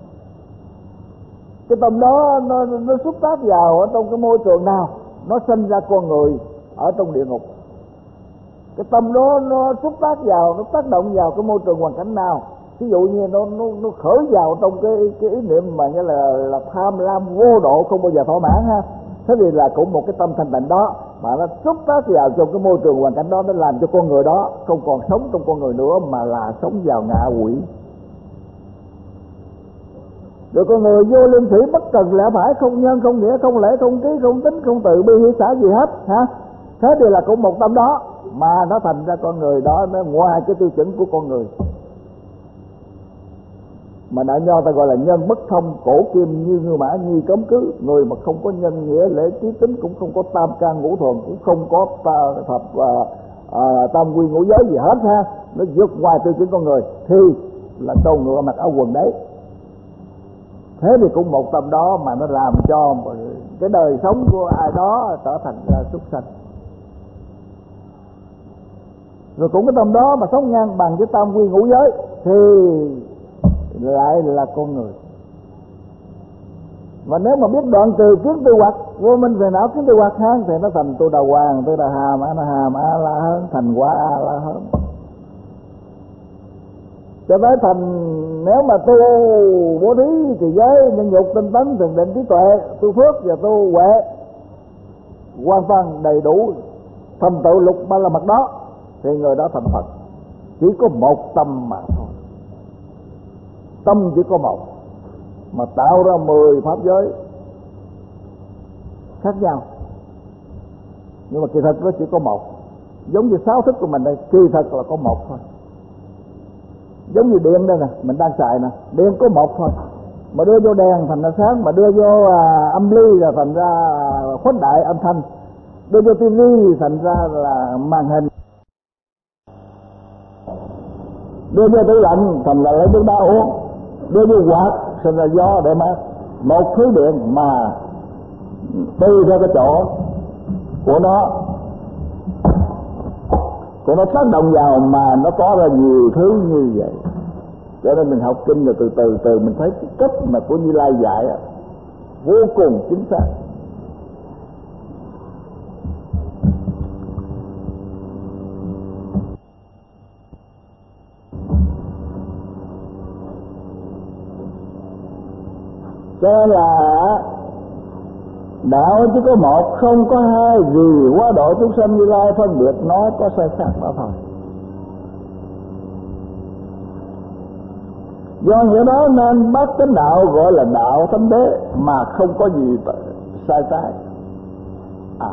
Cái tâm đó nó, nó xuất phát vào ở trong cái môi trường nào, nó sinh ra con người ở trong địa ngục. Cái tâm đó nó xuất phát vào, nó tác động vào cái môi trường hoàn cảnh nào, ví dụ như nó nó nó khởi vào trong cái cái ý niệm mà nghĩa là là tham lam vô độ, không bao giờ thỏa mãn ha. Thế thì là cũng một cái tâm thanh tịnh đó mà nó xúc tác vào trong cái môi trường hoàn cảnh đó, nó làm cho con người đó không còn sống trong con người nữa mà là sống vào ngạ quỷ. Rồi con người vô liêm thủy bất cần lẽ phải, không nhân không nghĩa không lễ không trí không tính không từ bi hỷ xả gì hết ha. Thế thì là cũng một tâm đó mà nó thành ra con người đó nó ngoài cái tiêu chuẩn của con người. Mà đạo nho ta gọi là nhân bất thông, cổ kim như ngư mã nhi cấm cứ. Người mà không có nhân nghĩa lễ trí tính, cũng không có tam can ngũ thuần, cũng không có ta, thập à, à, tam quy ngũ giới gì hết ha, nó vượt ngoài tiêu chuẩn con người thì là trâu ngựa mặc áo quần đấy. Thế thì cũng một tâm đó mà nó làm cho cái đời sống của ai đó trở thành ra súc sanh. Rồi cũng cái tâm đó mà sống ngang bằng với tam quy ngũ giới thì lại là con người. Và nếu mà biết đoạn trừ kiến tư hoặc, vô minh về não kiến tư hoặc ha, thì nó thành tu đà hoàng, tu đà hàm, a na hàm, a la hán, thành quả a la hán. Cho tới thành nếu mà tu bố thí thì giới nhân dục tinh tấn thường định trí tuệ, tu phước và tu huệ hoàn toàn đầy đủ thành tựu lục ba la mật đó thì người đó thành Phật. Chỉ có một tâm mà thôi, tâm chỉ có một mà tạo ra mười pháp giới khác nhau, nhưng mà kỳ thực nó chỉ có một. Giống như sáu thức của mình đây, kỳ thực là có một thôi. Giống như điện đây nè, mình đang xài nè, điện có một thôi, mà đưa vô đèn thành ra sáng, mà đưa vô à, âm ly là thành ra khuếch đại âm thanh, đưa vô tivi thành ra là màn hình, đưa vô tủ lạnh thành là lấy nước đá uống, đưa vô quạt thành là gió để mát. Một thứ điện mà tùy theo cái chỗ của nó của nó tác động vào mà nó có ra nhiều thứ như vậy. Cho nên mình học kinh rồi từ từ từ mình thấy cái cách mà của Như Lai dạy vô cùng chính xác. Cho nên là đạo chỉ có một, không có hai, vì quá độ chúng sanh Như Lai phân biệt nói có sai khác đó thôi. Do nghĩa đó nên bác chánh đạo gọi là đạo thánh đế mà không có gì sai trái. À,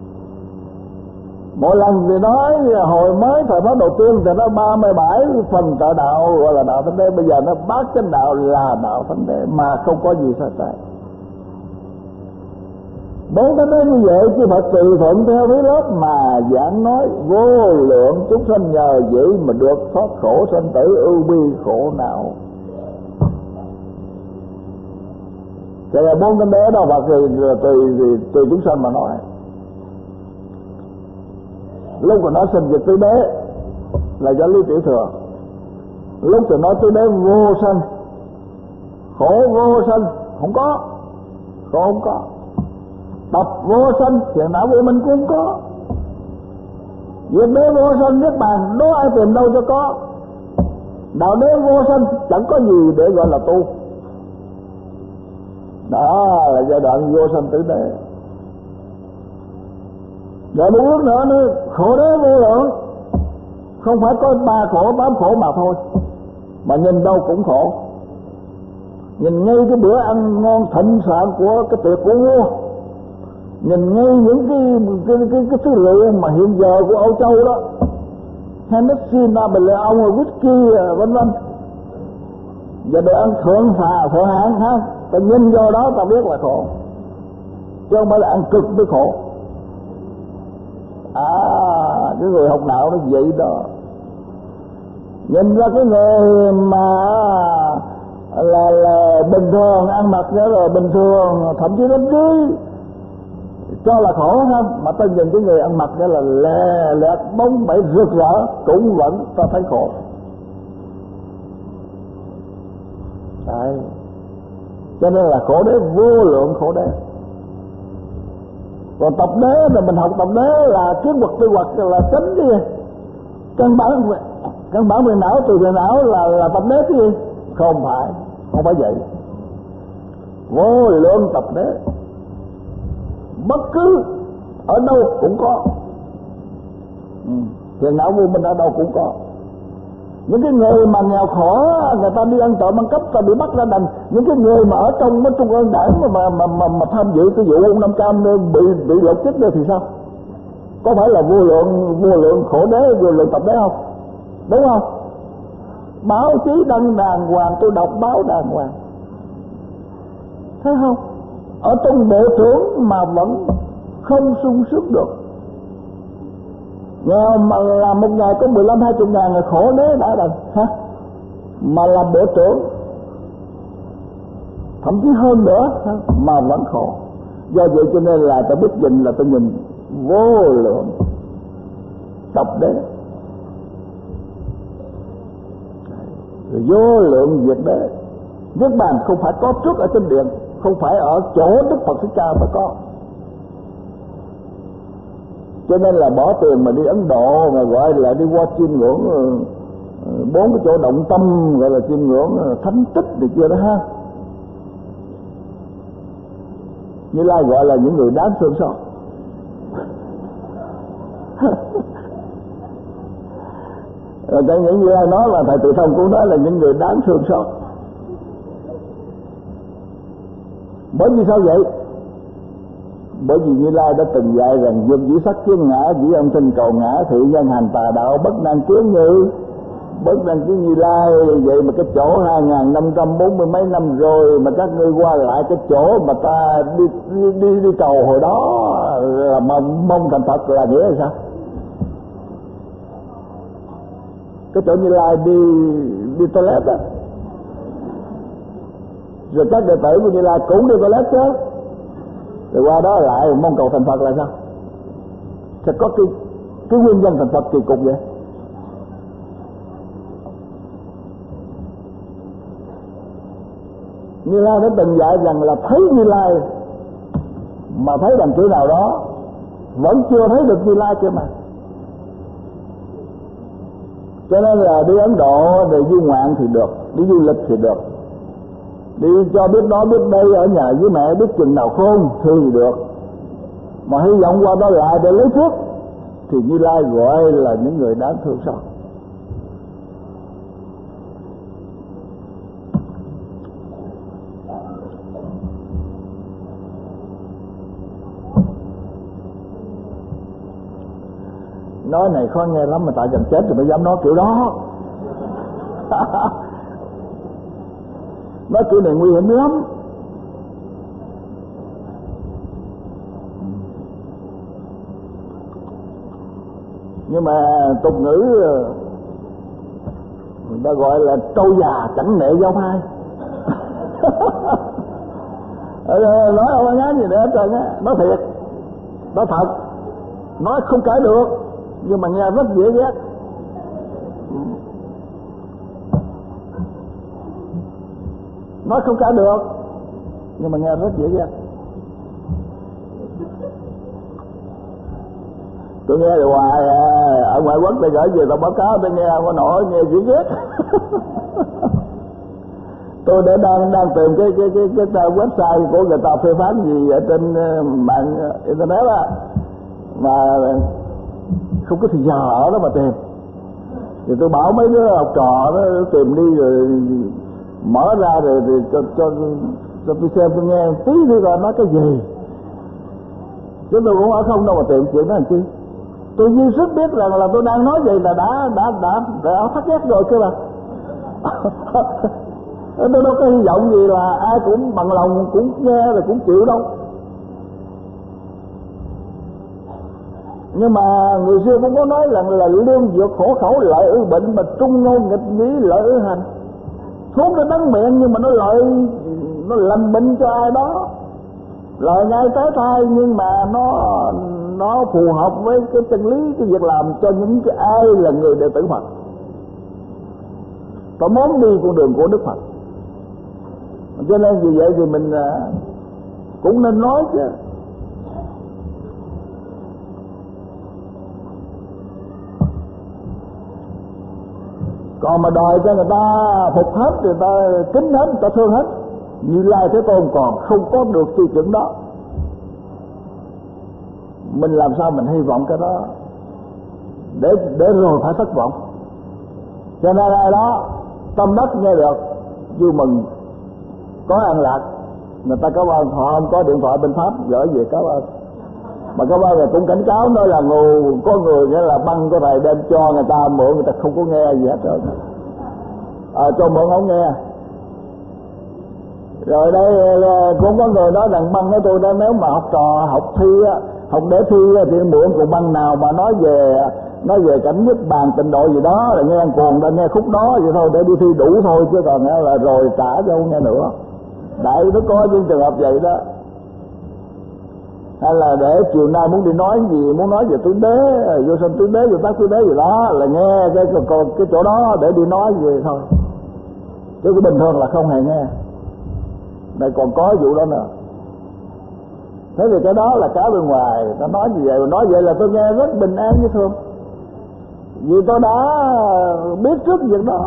mỗi lần thì nói hồi mới thời pháp đầu tiên thì nó ba mươi bảy phần trợ đạo gọi là đạo thánh đế, bây giờ nó bác chánh đạo là đạo thánh đế mà không có gì sai trái. Bốn cái đó như vậy chứ Phật tùy thuận theo lý lớp mà giảng nói vô lượng chúng sanh nhờ vậy mà được thoát khổ sanh tử ưu bi khổ não. Thì là bốn cái đế đó Phật thì tùy tùy, tùy chúng sanh mà nói. Lúc còn nói sinh diệt tứ đế là do lý tiểu thừa, lúc thì nói tứ đế vô sanh, khổ vô sanh không có, khổ không có. Tập vô sanh, thiện đạo vô minh cũng có. Việc đế vô sanh niết bàn, đó ai tìm đâu cho có. Đạo đế vô sanh chẳng có gì để gọi là tu. Đó là giai đoạn vô sanh tử đế. Rồi một bước nữa nữa, khổ đế vô lượng. Không phải có ba khổ, tám khổ mà thôi, mà nhìn đâu cũng khổ. Nhìn ngay cái bữa ăn ngon thịnh soạn của cái tiệc của vua, nhìn ngay những cái cái cái, cái thứ rượu mà hiện giờ của Âu Châu đó, Hennessy, Napoleon, whisky, vân vân, và đồ ăn thượng phà thượng hạng ha, ta nhìn vô đó ta biết là khổ, chứ không phải là ăn cực mới khổ. À, cái người học đạo nó vậy đó, nhìn ra cái người mà là là bình thường ăn mặc nữa là bình thường, thậm chí đến dưới cho là khổ không, mà ta nhìn cái người ăn mặc đó là lè lẹt bóng bẩy rực rỡ cũng vẫn ta thấy khổ. Đấy, cho nên là khổ đế vô lượng khổ đế. Còn tập đế là mình học tập đế là kiến vật tư vật là tránh cái căn bản căn bản phiền não từ phiền não là là tập đế cái gì? Không phải, không phải vậy. Vô lượng tập đế, bất cứ ở đâu cũng có. Ừ. Phiền não vô minh ở đâu cũng có. Những cái người mà nghèo khổ, người ta đi ăn trộm ăn cắp, ta bị bắt ra đành. Những cái người mà ở trong cái trung ương đảng mà mà mà, mà, mà tham dự cái vụ ông Nam Cam bị bị lột chết rồi thì sao? Có phải là vô lượng vô lượng khổ đế, vô lượng tập đế không? Đúng không? Báo chí đăng đàng hoàng, tôi đọc báo đàng hoàng, thấy không? Ở trong bộ trưởng mà vẫn không sung sướng được. Nghèo mà làm một ngày có mười lăm hai chục ngàn người khổ đế đã đành hả? Mà làm bộ trưởng thậm chí hơn nữa hả? Mà vẫn khổ. Do vậy cho nên là ta biết nhìn là ta nhìn vô lượng tập đế, vô lượng diệt đế. Niết bàn không phải có trước ở trên điện, không phải ở chỗ Đức Phật Thích Ca mới có. Cho nên là bỏ tiền mà đi Ấn Độ mà gọi là đi qua chiêm ngưỡng bốn cái chỗ động tâm, gọi là chiêm ngưỡng thánh tích thì chưa đó ha. Như Lai gọi là những người đáng thương xót. Rồi trong những Như Lai nói là thầy Từ Thông cũng nói là những người đáng thương xót. Bởi vì sao vậy? Bởi vì Như Lai đã từng dạy rằng dục dĩ sắc kiến ngã, dĩ âm sinh cầu ngã, thị nhân hành tà đạo, bất năng kiến như bất năng kiến Như Lai. Vậy mà cái chỗ hai nghìn năm trăm bốn mươi mấy năm rồi mà các ngươi qua lại cái chỗ mà ta đi đi đi, đi cầu hồi đó là mong, mong thành Phật là nghĩa là sao? Cái chỗ Như Lai đi đi toilet đó, rồi các đệ tử của Như Lai cũng đi toilet chứ. Rồi qua đó lại mong cầu thành Phật là sao? Sẽ có cái cái nguyên nhân thành Phật kỳ cục vậy. Như Lai đã từng dạy rằng là thấy Như Lai mà thấy bằng chữ nào đó vẫn chưa thấy được Như Lai kia mà. Cho nên là đi Ấn Độ để du ngoạn thì được, đi du lịch thì được, đi cho biết đó biết đây, ở nhà với mẹ biết chừng nào khôn thì được. Mà hy vọng qua đó lại để lấy phước thì Như Lai gọi là những người đáng thương xót. Nói này khó nghe lắm mà tại gần chết rồi mới dám nói kiểu đó. Nói kiểu này nguy hiểm lắm. Nhưng mà tục ngữ người ta gọi là trâu già chẳng nệ giao phai. Nói ông nhá gì nữa hết trơn á, nói thiệt, nói thật, nói không cãi được, nhưng mà nghe rất dễ ghét. Nói không cãi được, nhưng mà nghe rất dễ ghét. Tôi nghe rồi hoài à, ở ngoại quốc tôi gửi về tao báo cáo tôi nghe không có nổi, nghe dễ ghét. Tôi đã đang đang tìm cái cái cái cái, cái website của người ta phê phán gì ở trên mạng internet á, mà không có thời giờ ở đó mà tìm. Thì tôi bảo mấy đứa học trò nó tìm đi rồi mở ra rồi, rồi cho, cho cho tôi xem tôi nghe tí đi rồi nói cái gì. Chứ tôi cũng ở không đâu mà tìm chuyện đó làm chi. Tôi duy sức biết rằng là tôi đang nói gì là đã đã đã đã phát ghét rồi cơ mà. Tôi đâu có hy vọng gì là ai cũng bằng lòng cũng nghe rồi cũng chịu đâu. Nhưng mà người xưa cũng có nói rằng là lương dược khổ khẩu lợi ư bệnh, mà trung ngôn nghịch nghĩ lợi ư hành. Thuốc nó đắng miệng nhưng mà nó lợi, nó lành bệnh cho ai đó, lợi ngay tới thai, nhưng mà nó nó phù hợp với cái chân lý, cái việc làm cho những cái ai là người đệ tử Phật, có muốn đi con đường của Đức Phật. Cho nên vì vậy thì mình cũng nên nói chứ. Còn mà đòi cho người ta phục hết, người ta kính hết, người ta thương hết, Như Lai Thế Tôn còn không có được tiêu chuẩn đó. Mình làm sao mình hy vọng cái đó, để để rồi phải thất vọng. Cho nên ai đó tâm đắc nghe được vui mừng, có an lạc, người ta cảm ơn. Họ không có điện thoại bên Pháp gửi về cảm ơn, mà cảm ơn là cũng cảnh cáo nói là ngu, có người nghĩa là băng có thầy đem cho người ta mượn, người ta không có nghe gì hết trơn. À, cho mượn không nghe. Rồi đây cũng có người nói rằng băng với tôi đó, nếu mà học trò học thi á, học để thi thì mượn cùng băng nào mà nói về nói về cảnh nhất bàn tịnh độ gì đó, là nghe cuồng ta nghe khúc đó vậy thôi, để đi thi đủ thôi, chứ còn là rồi trả cho không nghe nữa. Đại nó có những trường hợp vậy đó. Hay là để chiều nay muốn đi nói gì, muốn nói về tứ đế, vô sanh tứ đế, vô tác tứ đế gì đó, là nghe cái, cái, cái chỗ đó để đi nói về thôi, chứ cái bình thường là không hề nghe. Này còn có vụ đó nữa. Thế thì cái đó là cá bên ngoài, ta nói như vậy, nói vậy là tôi nghe rất bình an với thương, vì tôi đã biết trước việc đó.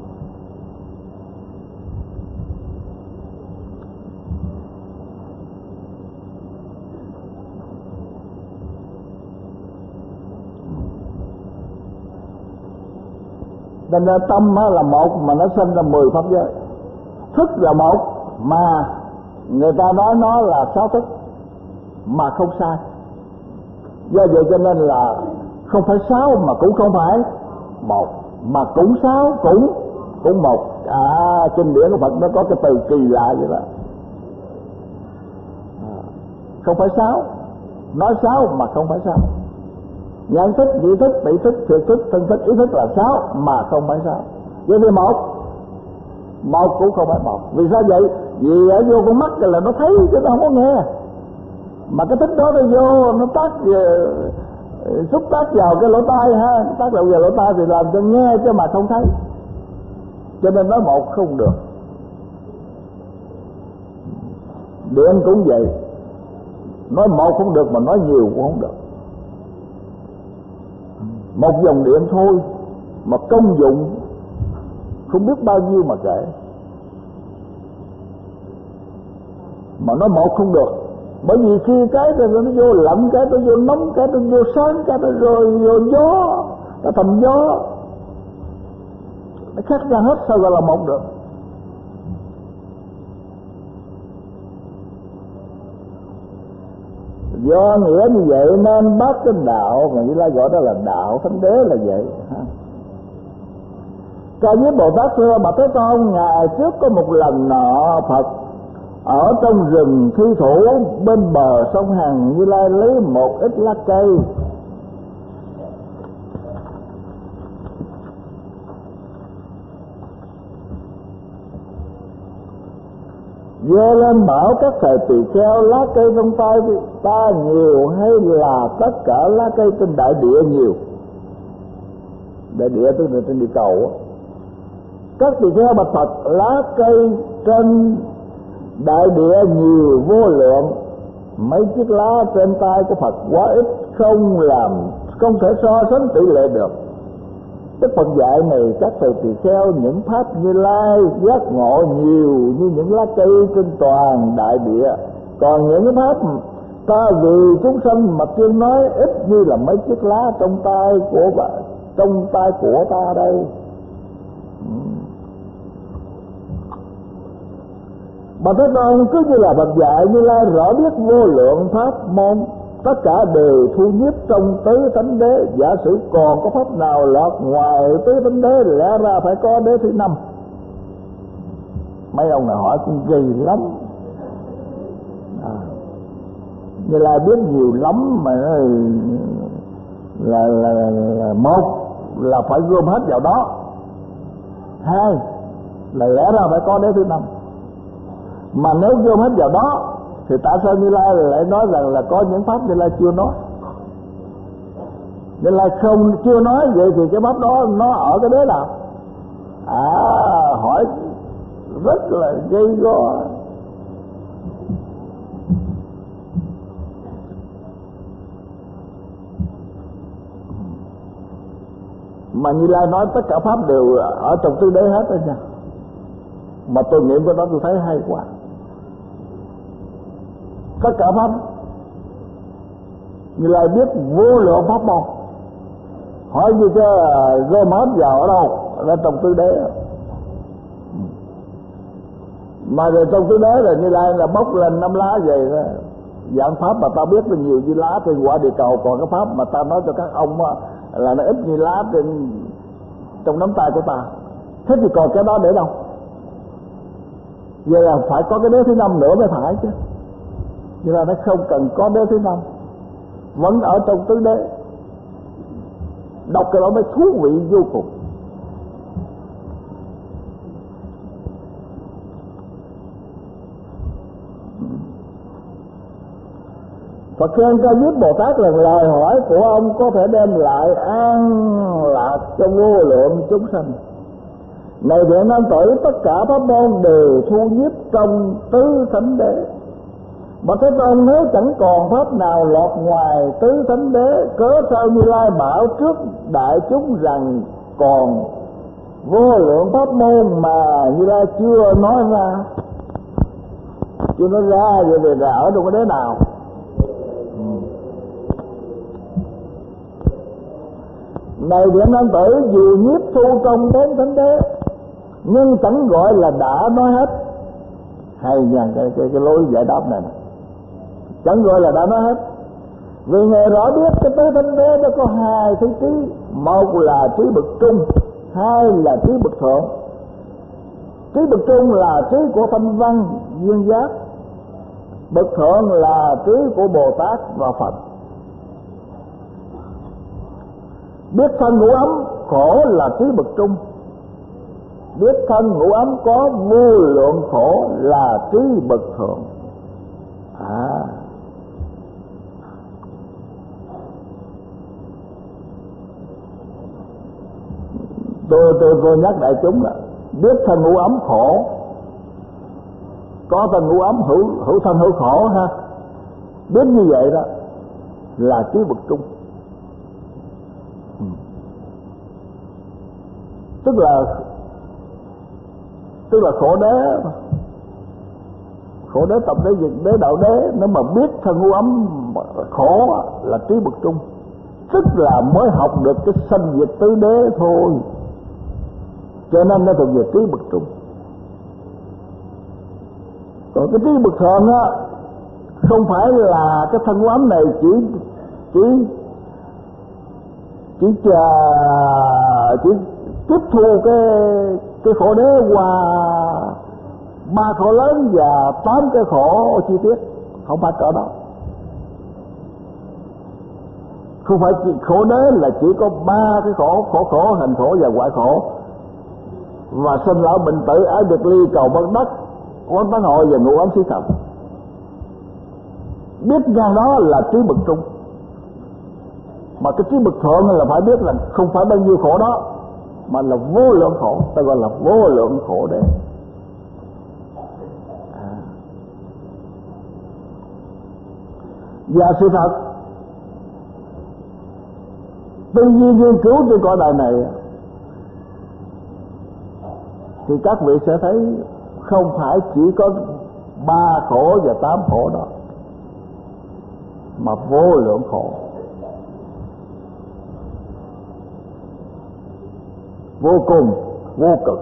Nên ra tâm là một mà nó sinh ra mười pháp giới. Thức là một mà người ta nói nó là sáu thức, mà không sai. Do vậy cho nên là không phải sáu mà cũng không phải một, mà cũng sáu cũng cũng một. À, kinh điển của Phật nó có cái từ kỳ lạ vậy đó. Không phải sáu, nói sáu mà không phải sáu. Nhận thức, nhị thức, tỷ thức, thiệt thức, thân thức, ý thức là sáu mà không phải sáu. Vậy thì một, một cũng không phải một. Vì sao vậy? Vì ở vô con mắt là nó thấy chứ nó không có nghe. Mà cái thích đó nó vô, nó tác xúc tác vào cái lỗ tai ha, tác vào lỗ tai thì làm cho nghe chứ mà không thấy. Cho nên nói một không được. Điện cũng vậy, nói một không được mà nói nhiều cũng không được. Một dòng điện thôi mà công dụng không biết bao nhiêu mà kể, mà nói một không được. Bởi vì khi cái nó vô lạnh, cái nó vô nóng, cái nó vô sáng, cái nó rồi vô gió, nó thành gió, nó khác ra hết, sao gọi là một được? Do nghĩa như vậy nên bác cái đạo mà Như Lai gọi đó là đạo thánh đế là vậy. Ca Diếp Bồ Tát xưa Bạch Thế Tôn, ngày trước có một lần nọ Phật ở trong rừng thi thủ bên bờ sông Hằng, Như Lai lấy một ít lá cây giơ lên bảo các thầy tỳ kheo: lá cây trong tay ta nhiều hay là tất cả lá cây trên đại địa nhiều? Đại địa tức là trên địa cầu. Các tỳ kheo bạch Phật: lá cây trên đại địa nhiều vô lượng, mấy chiếc lá trên tay của Phật quá ít, không làm không thể so sánh tỷ lệ được. Đức Phật dạy này các thầy tỳ kheo, những pháp Như Lai giác ngộ nhiều như những lá cây trên toàn đại địa, còn những cái pháp ta vì chúng sanh mà chuyên nói ít như là mấy chiếc lá trong tay của bà, trong tay của ta đây. Bà Thế Tôn cứ như là Phật dạy Như Lai rõ biết vô lượng pháp môn, tất cả đều thu nhiếp trong tứ thánh đế. Giả sử còn có pháp nào lọt ngoài tứ thánh đế, lẽ ra phải có đế thứ năm. Mấy ông này hỏi cũng kỳ lắm. À, Như Lai biết nhiều lắm mà là, là, là, là một là phải gom hết vào đó, hai là lẽ ra phải có đế thứ năm. Mà nếu gom hết vào đó thì tại sao Như Lai lại nói rằng là có những pháp Như Lai chưa nói? Như Lai không chưa nói, vậy thì cái pháp đó nó ở cái đế nào? À, hỏi rất là gây go. Mà Như Lai nói tất cả pháp đều ở trong tứ đế hết đó nha. Mà tôi nghiệm cái đó tôi thấy hay quá. Tất cả pháp Như Lai biết vô lượng pháp môn. Hỏi như cái rơ mớt vào ở đâu? Ở trong tứ đế. Mà rồi trong tứ đế là Như Lai là bốc lên năm lá về đó. Dạng pháp mà ta biết là nhiều như lá trên quả địa cầu. Còn cái pháp mà ta nói cho các ông là nó ít như lá trên trong nắm tay của ta. Thế thì còn cái đó để đâu? Vậy là phải có cái đế thứ năm nữa mới phải chứ. Vậy là nó không cần có đế thứ năm, vẫn ở trong tứ đế. Đọc cái đó mới thú vị vô cùng. Phật khen Ca Diếp Bồ Tát là lời hỏi của ông có thể đem lại an lạc cho vô lượng chúng sanh. Này Thiện Nam Tử, tất cả pháp môn đều thu nhiếp trong tứ thánh đế. Mà Thế Tôn nếu chẳng còn pháp nào lọt ngoài tứ thánh đế, cớ sao Như Lai bảo trước đại chúng rằng còn vô lượng pháp môn mà Như Lai chưa nói ra. Chưa nói ra vậy thì là ở trong cái đế nào? Này Thiện Nam Tử, dù nhiếp thu trong bốn thánh đế nhưng chẳng gọi là đã nói hết. Hay nha, cái, cái, cái lối giải đáp này, này chẳng gọi là đã nói hết. Vì Ngài rõ biết cái tứ thánh đế đó có hai thứ trí. Một là trí bậc trung, hai là trí bậc thượng. Trí bậc trung là trí của Thanh Văn, Duyên Giác. Bậc thượng là trí của Bồ Tát và Phật. Biết thân ngũ ấm khổ là trí bậc trung. Biết thân ngũ ấm có vô lượng khổ là trí bậc thượng. À, tôi tôi tôi nhắc đại chúng là biết thân ngũ ấm khổ, có thân ngũ ấm hữu hữu thân hữu khổ ha. Biết như vậy đó là trí bậc trung. Tức là tức là khổ đế, khổ đế tập đế diệt đế đạo đế. Nếu mà biết thân ngũ ấm khổ là trí bậc trung, tức là mới học được cái sanh diệt tứ đế thôi, cho nên nó thuộc về trí bậc trung. Còn cái trí bậc thượng á, không phải là cái thân ngũ ấm này chỉ chỉ chỉ chờ chỉ tiếp thu cái cái khổ đế qua ba khổ lớn và tám cái khổ chi tiết, không phải cỡ đó. Không phải chỉ khổ đế là chỉ có ba cái khổ: khổ khổ, hành khổ và hoại khổ, và sinh lão bệnh tử, ái biệt ly, cầu bất đắc, quán tán hội và ngũ ấm xứ thần. Biết ngang đó là trí bậc trung. Mà cái trí bậc thượng là phải biết là không phải bao nhiêu khổ đó, mà là vô lượng khổ, ta gọi là vô lượng khổ đế. À. Và sự thật, tư duy nghiên cứu trên cõi đời này thì các vị sẽ thấy không phải chỉ có ba khổ và tám khổ đó, mà vô lượng khổ, vô cùng, vô cực.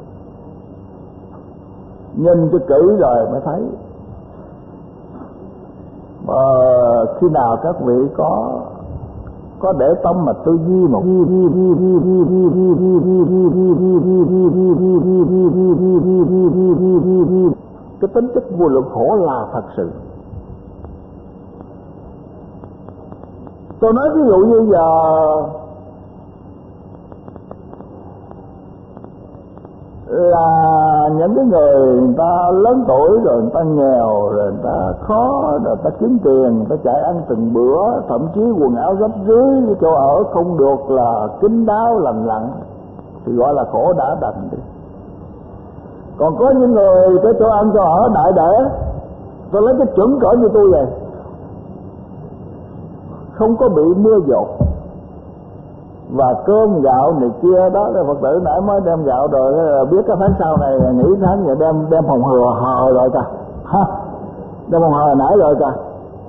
Nhìn cho kỹ rồi mới thấy. Mà khi nào các vị có có để tâm mà tư duy một cái tính chất vô lượng khổ là thật sự. Tôi nói ví dụ như giờ là những cái người người ta lớn tuổi rồi, người ta nghèo rồi, người ta khó, rồi người ta kiếm tiền, người ta chạy ăn từng bữa, thậm chí quần áo rách rưới, chỗ ở không được là kín đáo lành lặn, thì gọi là khổ đã đành đi. Còn có những người cái chỗ ăn chỗ ở đại để, tôi lấy cái chuẩn cỡ như tôi vậy, không có bị mưa dột, và cơm gạo này kia đó. Cái Phật tử nãy mới đem gạo rồi, biết cái tháng sau này nghỉ tháng rồi đem đem hồng hừa hờ rồi cả ha, đem hồng hờ nãy rồi cả.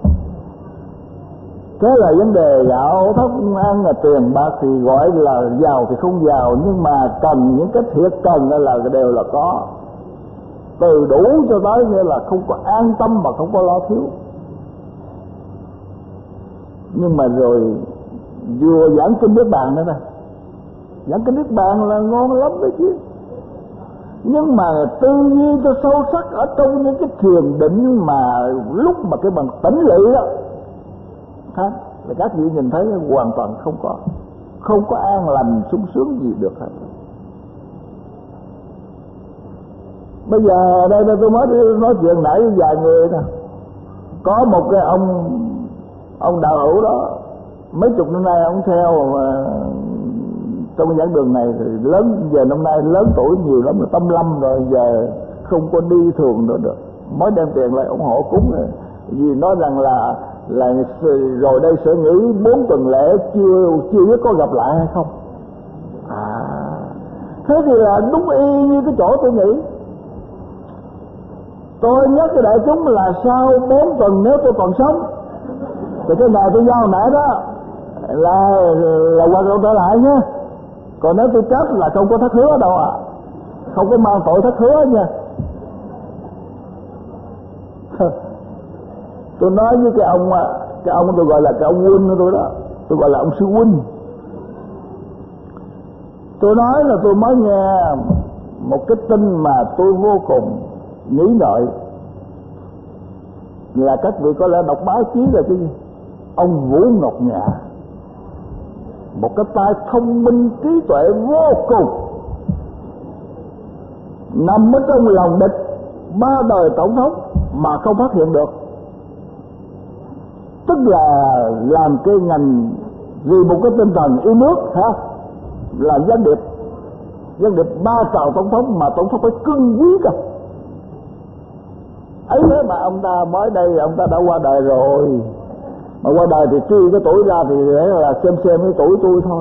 Thế là vấn đề gạo thóc ăn là tiền bạc thì gọi là giàu thì không giàu, nhưng mà cần những cái thiệt cần là đều là có, từ đủ cho tới nghĩa là không có an tâm mà không có lo thiếu. Nhưng mà rồi vừa giảng kinh Niết Bàn nữa nè, giảng kinh Niết Bàn là ngon lắm đấy chứ, nhưng mà tư duy cho sâu sắc ở trong những cái thiền định mà lúc mà cái bằng tỉnh lự đó ha, là các vị nhìn thấy hoàn toàn không có không có an lành sung sướng gì được hết. Bây giờ đây tôi mới nói chuyện nãy với vài người nè, có một cái ông ông đạo hữu đó mấy chục năm nay ông theo mà trong cái giảng đường này thì lớn, giờ năm nay lớn tuổi nhiều lắm rồi, tâm lâm rồi, giờ không có đi thường nữa được, mới đem tiền lại ủng hộ cúng rồi. Vì nói rằng là là rồi đây sẽ nghỉ bốn tuần lễ, chưa chưa biết có gặp lại hay không. À, thế thì là đúng y như cái chỗ tôi nghĩ. Tôi nhắc cái đại chúng là sau bốn tuần nếu tôi còn sống thì cái ngày tôi giao nãy đó là là hoạt động trở lại nhé. Còn nếu tôi chết là không có thất hứa đâu ạ, à. Không có mang tội thất hứa nha. Tôi nói với cái ông cái ông tôi gọi là cái ông huynh của tôi đó, tôi gọi là ông sư huynh. Tôi nói là tôi mới nghe một cái tin mà tôi vô cùng nghĩ ngợi, là các vị có lẽ đọc báo chí là cái gì? Ông Vũ Ngọc Nhạ, một cái tay thông minh trí tuệ vô cùng, nằm ở trong lòng địch ba đời tổng thống mà không phát hiện được. Tức là làm cái ngành vì một cái tinh thần yêu nước ha, là gián điệp gián điệp ba trào tổng thống mà tổng thống phải cưng quý cơ ấy. Thế mà ông ta mới đây ông ta đã qua đời rồi, mà qua đời thì truy cái tuổi ra thì để là xem xem cái tuổi tôi thôi.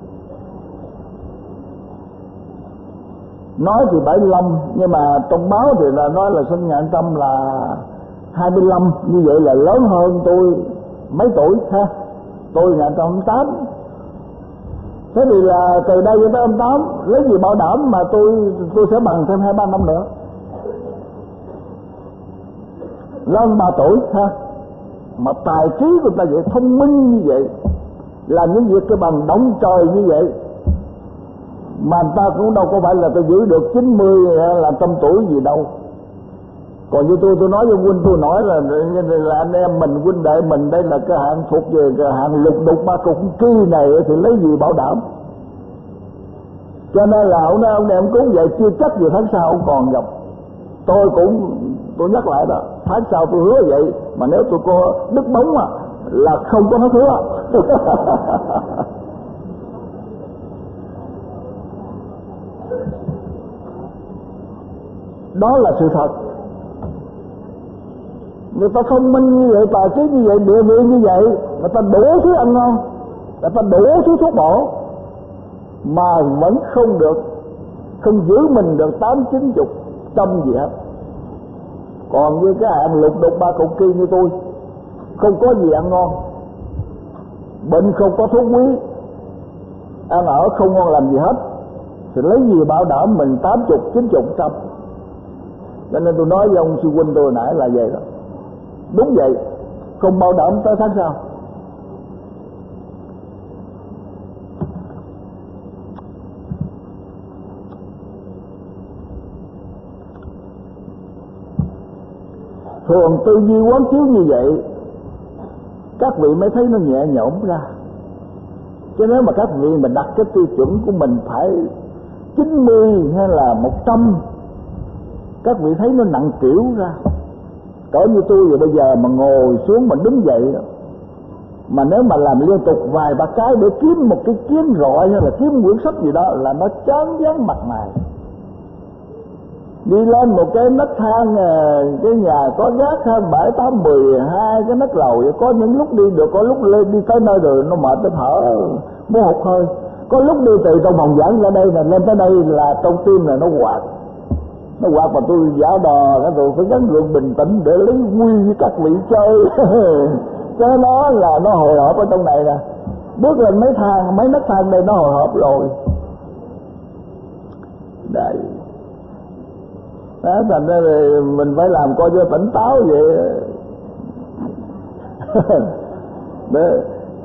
Nói thì bảy mươi lăm, nhưng mà trong báo thì là nói là sinh ngày trăm là hai mươi lăm, như vậy là lớn hơn tôi mấy tuổi ha. Tôi ngày trăm tám, thế thì là từ đây cho tới âm tám, lấy gì bảo đảm mà tôi tôi sẽ bằng thêm hai ba năm nữa, lớn ba tuổi ha. Mà tài trí của ta vậy, thông minh như vậy, làm những việc cái bằng động trời như vậy, mà người ta cũng đâu có phải là tôi giữ được chín mươi là trăm tuổi gì đâu. Còn như tôi tôi nói với huynh tôi nói là, là anh em mình, huynh đệ mình đây là cái hạng thuộc về cái hạng lục đục ba cục kỳ này thì lấy gì bảo đảm. Cho nên là ông nói ông đem cúng vậy chưa chắc gì tháng sau ông còn gặp. Tôi cũng tôi nhắc lại đó, tháng sau tôi hứa vậy, mà nếu tôi có đứt bóng à, là không có nói hứa. Đó là sự thật. Người ta thông minh như vậy, tài trí như vậy, địa vị như vậy, người ta đủ thứ ăn ngon, người ta đủ thứ thuốc bổ, mà vẫn không được, không giữ mình được tám chín chục trăm gì hết. Còn như cái hạng lục đục ba cục kia như tôi, không có gì ăn ngon, bệnh không có thuốc quý, ăn ở không ngon làm gì hết, thì lấy gì bảo đảm mình tám chục chín chục trăm. Cho nên tôi nói với ông sư huynh tôi nãy là vậy đó, đúng vậy, không bảo đảm tới tháng sau. Thường tư duy quán chiếu như vậy, các vị mới thấy nó nhẹ nhõm ra. Chứ nếu mà các vị mà đặt cái tiêu chuẩn của mình phải chín mươi hay là một trăm, các vị thấy nó nặng trĩu ra. Cỡ như tôi vậy bây giờ mà ngồi xuống mà đứng dậy đó, mà nếu mà làm liên tục vài ba cái để kiếm một cái kiếm rọi hay là kiếm quyển sách gì đó là nó chán váng mặt mày. đi lên một cái nấc thang, cái nhà có gác hơn bảy tám mười hai cái nấc lầu, có những lúc đi được, có lúc lên đi tới nơi rồi nó mệt tới thở muốn hụt hơi. Có lúc đi từ trong phòng giảng ra đây là lên tới đây là trong tim là nó quạt, nó quạt mà tôi giả đò cái rồi phải gắn gượng bình tĩnh để lấy quy với các vị chơi. Cái đó là nó hồi hộp ở trong này nè, bước lên mấy thang mấy nấc thang đây nó hồi hộp rồi đấy. Đó, thành ra thì mình phải làm coi cho tỉnh táo vậy. Để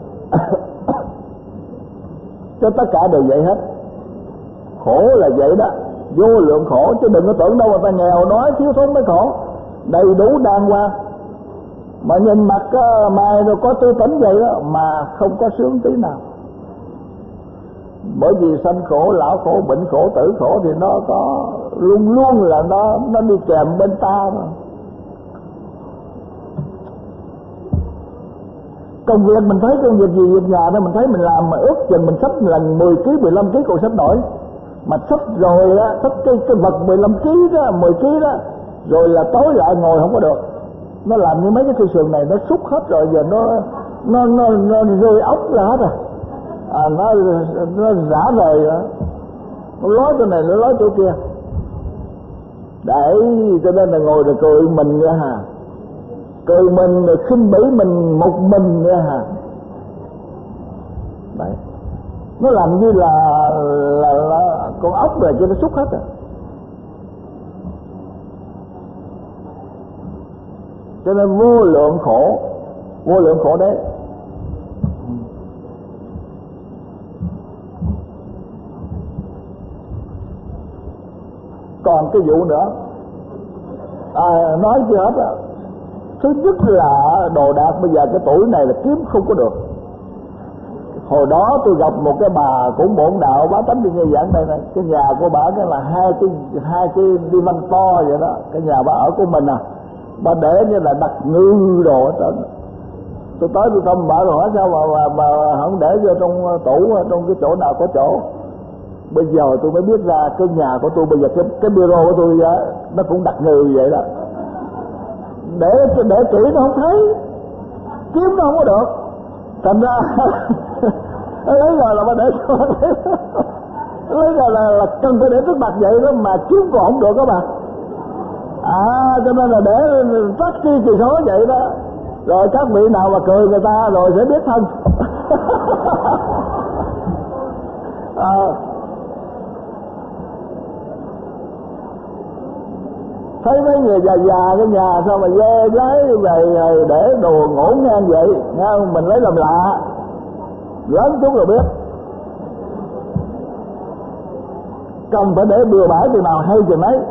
cho tất cả đều vậy hết. Khổ là vậy đó, vô lượng khổ, chứ đừng có tưởng đâu mà ta nghèo đói thiếu thốn mới khổ, đầy đủ đàng hoàng. Mà nhìn mặt uh, mày rồi có tư tỉnh vậy đó mà không có sướng tí nào. Bởi vì sanh khổ, lão khổ, bệnh khổ, tử khổ thì nó có luôn luôn là nó nó đi kèm bên ta mà. Công việc mình thấy công việc gì việc nhà đó mình thấy mình làm mà ước chừng mình xách lần mười ký mười lăm ký còn xách nổi, mà xách rồi á, xách cái cái vật mười lăm ký đó, mười ký đó, rồi là tối lại ngồi không có được. Nó làm như mấy cái cây sườn này nó xúc hết rồi, giờ nó nó nó, nó rơi ốc ra hết rồi. À, nó nó rã rời rồi, nó lói chỗ này nó lói chỗ kia. Đấy, cho nên là ngồi rồi cười mình nữa hả, cười mình rồi khinh bỉ mình một mình nữa hả. Đấy, nó làm như là là, là con ốc rồi cho nó xúc hết rồi. Cho nên vô lượng khổ, vô lượng khổ đấy. Còn cái vụ nữa à, nói chưa hết á. Thứ nhất là đồ đạc bây giờ cái tuổi này là kiếm không có được. Hồi đó tôi gặp một cái bà cũng bổn đạo bá tánh đi nghe giảng đây này, cái nhà của bà cái là hai cái hai cái đi văn to vậy đó, cái nhà bà ở của mình à, bà để như là đặt ngư đồ hết trơn. Tôi tới tôi thăm bà rồi hỏi sao mà bà, bà không để vô trong tủ, trong cái chỗ nào có chỗ. Bây giờ tôi mới biết ra cái nhà của tôi bây giờ cái, cái bureau của tôi á, nó cũng đặt ngư vậy đó. Để để kỹ nó không thấy, kiếm nó không có được, thành ra lấy rồi là bà để lấy rồi là, là cần phải để trước mặt vậy đó mà kiếm còn không được các bạn. À cho nên là để phát chi kỳ số vậy đó. Rồi các vị nào mà cười người ta rồi sẽ biết thân. À, thấy mấy người già già cái nhà sao mà dê giấy về để đồ ngổn ngang vậy, nghe không? Mình lấy làm lạ, lớn chút rồi biết. Cần phải để bừa bãi chừng nào hay chừng ấy.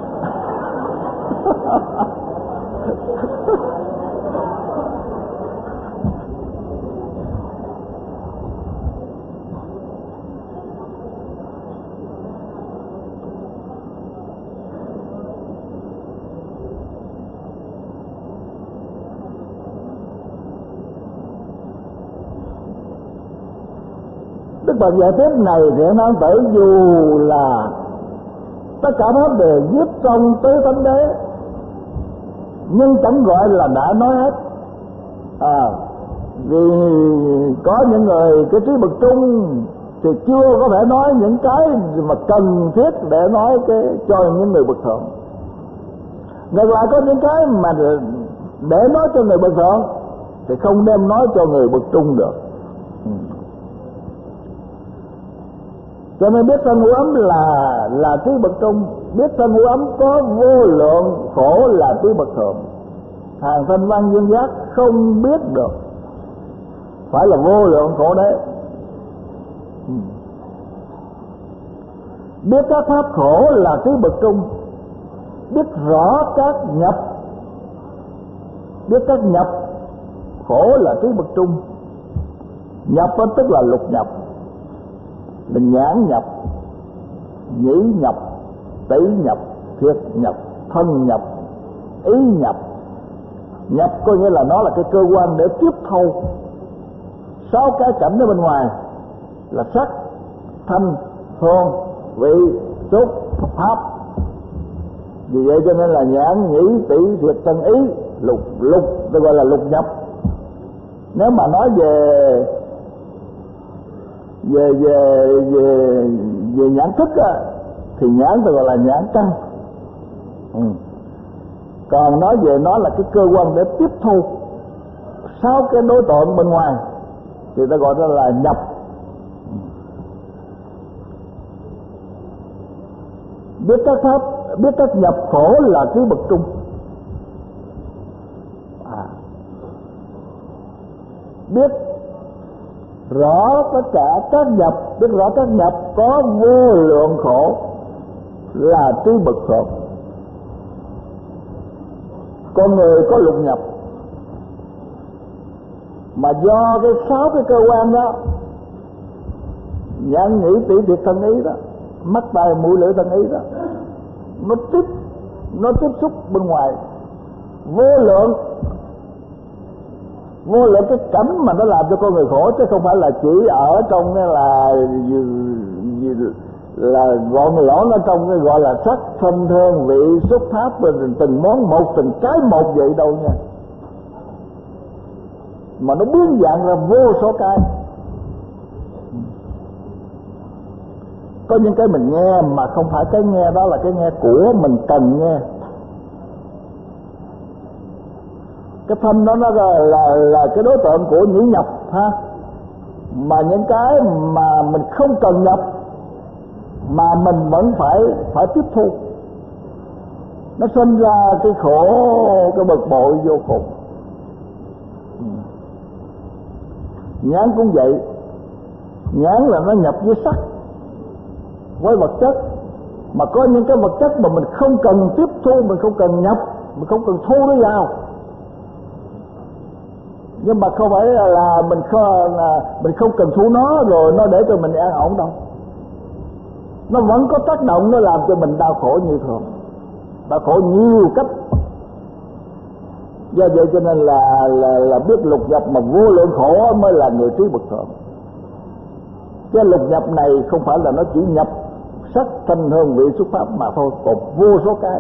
Đức Phật giải tiếp này thì nó tự dù là tất cả pháp đều giúp trong tới thánh đế, nhưng chẳng gọi là đã nói hết. À, vì có những người cái trí bậc trung thì chưa có thể nói những cái mà cần thiết để nói cái cho những người bậc thượng. Ngược lại có những cái mà để nói cho người bậc thượng thì không đem nói cho người bậc trung được. Cho nên biết sanh ngũ ấm là là trí bậc trung, biết sanh ngũ ấm có vô lượng khổ là trí bậc thượng. Hàng thanh văn dương giác không biết được, phải là vô lượng khổ đấy. Biết các pháp khổ là trí bậc trung, biết rõ các nhập, biết các nhập khổ là trí bậc trung. Nhập đó tức là lục nhập, là nhãn nhập, nhĩ nhập, tỷ nhập, thiệt nhập, thân nhập, ý nhập. Nhập có nghĩa là nó là cái cơ quan để tiếp thâu sáu cái cảnh ở bên ngoài là sắc, thanh, hương, vị, xúc, pháp. Vì vậy cho nên là nhãn nhĩ tỷ thiệt thân ý, lục lục tôi gọi là lục nhập. Nếu mà nói về về về về về nhãn thức á, thì nhãn tôi gọi là nhãn căn. Ừ. Còn nói về nó là cái cơ quan để tiếp thu sáu cái đối tượng bên ngoài thì ta gọi đó là nhập. Biết các pháp, biết các nhập khổ là trí bậc trung. À. Biết rõ tất cả các nhập, biết rõ các nhập có vô lượng khổ là trí bậc thượng. Con người có lục nhập, mà do cái sáu cái cơ quan đó, nhãn nhĩ tỷ thiệt thân ý đó, mắt tai mũi lưỡi thân ý đó, nó tiếp nó tiếp xúc bên ngoài vô lượng vô lượng cái cảnh mà nó làm cho con người khổ, chứ không phải là chỉ ở trong cái là gì, gì, là gọn lõn ở trong cái gọi là sắc thanh hương vị xúc pháp từng món một từng cái một vậy đâu nha, mà nó biến dạng ra vô số cái. Có những cái mình nghe mà không phải cái nghe đó là cái nghe của mình cần nghe. Cái thanh đó nó là, là, là cái đối tượng của nhĩ nhập ha. Mà những cái mà mình không cần nhập mà mình vẫn phải phải tiếp thu, nó sinh ra cái khổ, cái bực bội vô cùng. Nhãn cũng vậy, nhãn là nó nhập với sắc, với vật chất, mà có những cái vật chất mà mình không cần tiếp thu, mình không cần nhập, mình không cần thu nó vào. Nhưng mà không phải là mình không là mình không cần thu nó rồi nó để cho mình an ổn đâu, nó vẫn có tác động, nó làm cho mình đau khổ như thường, đau khổ nhiều cách. Do vậy cho nên là là là biết lục nhập mà vô lượng khổ mới là người trí bậc thượng. Cái lục nhập này không phải là nó chỉ nhập sắc thanh hương vị xúc pháp mà thôi, còn vô số cái.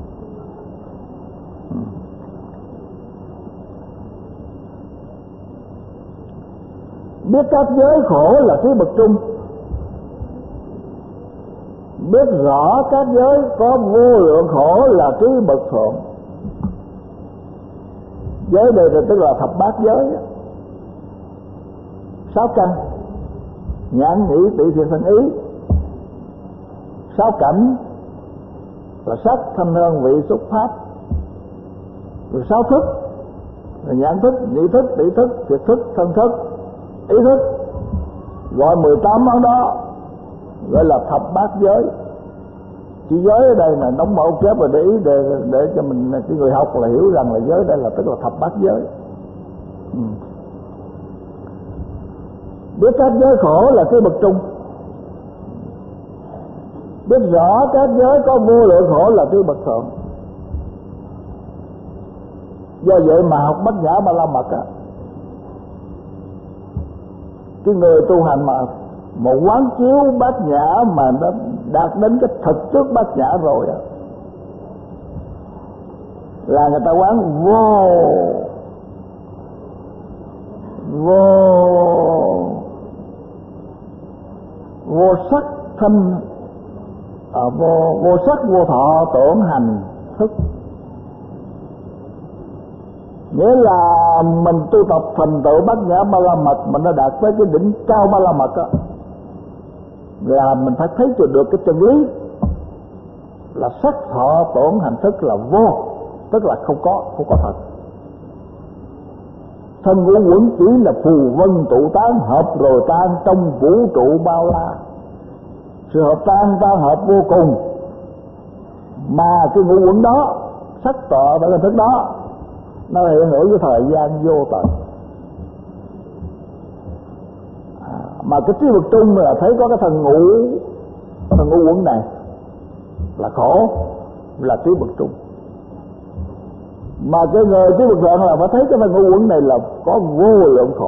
Biết các giới khổ là trí bậc trung. Biết rõ các giới có vô lượng khổ là trí bậc thượng. Giới đây là tức là thập bát giới, sáu căn, nhãn nhĩ tỷ thiệt thân ý, sáu cảnh là sắc thanh hương vị xúc pháp, rồi sáu thức là nhãn thức, nhĩ thức, tỷ thức, thiệt thức, thân thức, ý thức, gọi mười tám món đó gọi là thập bát giới. Chỉ giới ở đây là đóng mẫu kép và để ý để để cho mình cái người học là hiểu rằng là giới đây là tức là thập bát giới. Ừ. Biết các giới khổ là cái bậc trung. Biết rõ các giới có vô lượng khổ là cái bậc thượng. Do vậy mà học Bát Nhã Ba La Mật á, cái người tu hành mà một quán chiếu Bát Nhã mà nó đạt đến cái thực trước Bát Nhã rồi á, là người ta quán vô vô vô sắc thanh à, vô vô sắc vô thọ tưởng hành thức. Nghĩa là mình tu tập thành tựu Bát Nhã Ba La Mật mà nó đạt tới cái đỉnh cao Ba La Mật á, là mình phải thấy được cái chân lý là sắc thọ tưởng hành thức là vô, tức là không có, không có thật. Thân ngũ uẩn chỉ là phù vân tụ tán, hợp rồi tan trong vũ trụ bao la. Sự hợp tan tan hợp vô cùng, mà cái ngũ uẩn đó, sắc thọ và hành thức đó, nó hiện hữu với thời gian vô tận. À, mà cái trí bậc trung là thấy có cái thần ngũ, thần ngũ uẩn này là khổ, là trí bậc trung. Mà cái người trí bậc thượng là phải thấy cái thần ngũ uẩn này là có vô lượng khổ.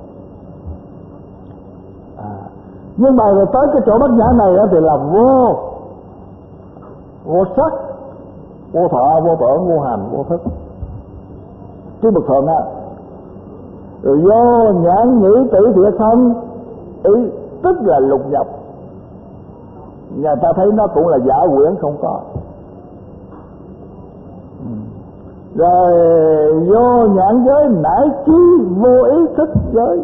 À, nhưng mà tới cái chỗ Bát Nhã này thì là vô vô sắc, vô thọ, vô tưởng, vô hành, vô thức, trí bậc thượng á. Rồi vô nhãn nhĩ tỷ thiệt thân ý, tức là lục nhập. Nhà ta thấy nó cũng là giả quyển không có. Rồi vô nhãn giới nải trí vô ý thức giới,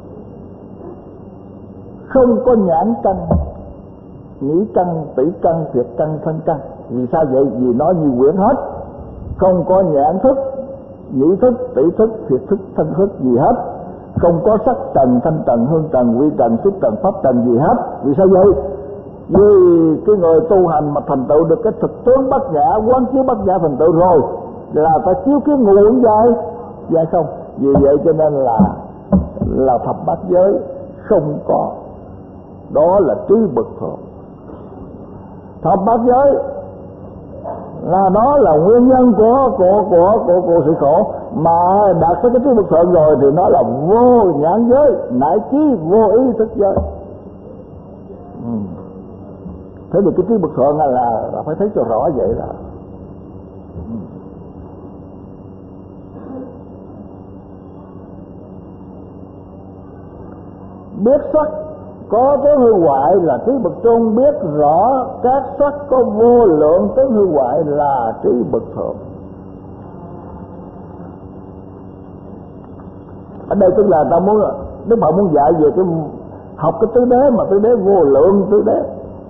không có nhãn căn, nhĩ căn, tỷ căn, thiệt căn, thân căn. Vì sao vậy? Vì nó như quyển hết, không có nhãn thức, nhĩ thức, tỷ thức, thiệt thức, thân thức gì hết, không có sắc trần, thanh trần, hương trần, vi trần, xúc trần, pháp trần gì hết. Vì sao vậy? Vì cái người tu hành mà thành tựu được cái thực tướng bát nhã, quán chiếu bát nhã thành tựu rồi là ta chiếu cái ngũ uẩn giai giai không. Vì vậy cho nên là là thập bát giới không có, đó là trí bậc thượng. Thập bát giới là đó là nguyên nhân của của của của, của sự khổ, mà đạt tới cái trí bậc thượng rồi thì nó là vô nhãn giới, nải trí vô ý thức giới. Ừ. Thế thì cái trí bậc thượng là, là phải thấy cho rõ vậy đó. Ừ. Biết sắc có tướng hư hoại là trí bậc trung, biết rõ các sắc có vô lượng tướng hư hoại là trí bậc thượng. Ở đây tức là ta muốn, Đức Phật muốn dạy về cái học cái tứ đế, mà tứ đế vô lượng tứ đế,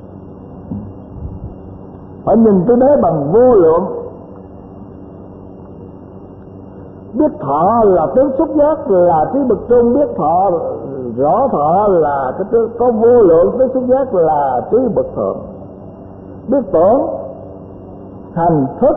phải nhìn tứ đế bằng vô lượng. Biết thọ là tướng xúc giác là trí bậc trung, biết thọ rõ thọ là cái tướng có vô lượng tướng xúc giác là trí bậc thượng. Biết tưởng hành thức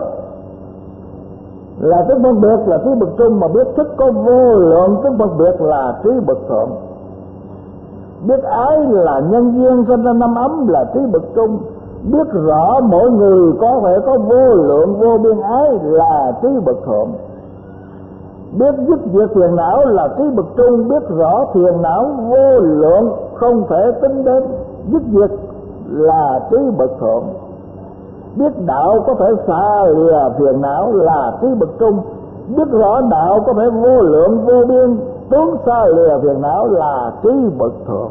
là tướng phân biệt là trí bậc trung, mà biết thức có vô lượng tướng phân biệt là trí bậc thượng. Biết ái là nhân duyên sinh ra năm ấm là trí bậc trung, biết rõ mỗi người có thể có vô lượng vô biên ái là trí bậc thượng. Biết dứt diệt phiền não là trí bậc trung, biết rõ phiền não vô lượng không thể tính đến dứt diệt là trí bậc thượng. Biết đạo có thể xa lìa phiền não là trí bậc trung, biết rõ đạo có thể vô lượng vô biên tướng xa lìa phiền não là trí bậc thượng.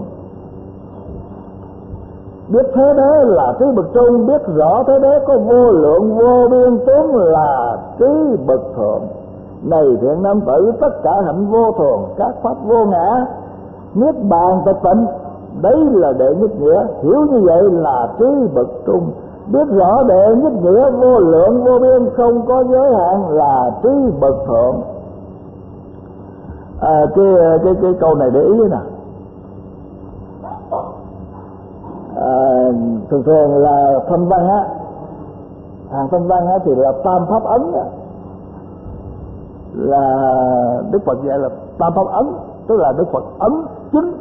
Biết thế đế là trí bậc trung, biết rõ thế đế có vô lượng vô biên tướng là trí bậc thượng. Này thiện nam tử, tất cả hạnh vô thường, các pháp vô ngã, niết bàn tịch tịnh, đấy là đệ nhất nghĩa. Hiểu như vậy là trí bậc trung. Biết rõ đệ nhất nghĩa vô lượng vô biên không có giới hạn là trí bậc thượng. À, cái cái cái câu này để ý nè. À, thường thường là thanh văn á, hàng thanh văn á thì là tam pháp ấn á, là Đức Phật dạy là tam pháp ấn, tức là Đức Phật ấn chính,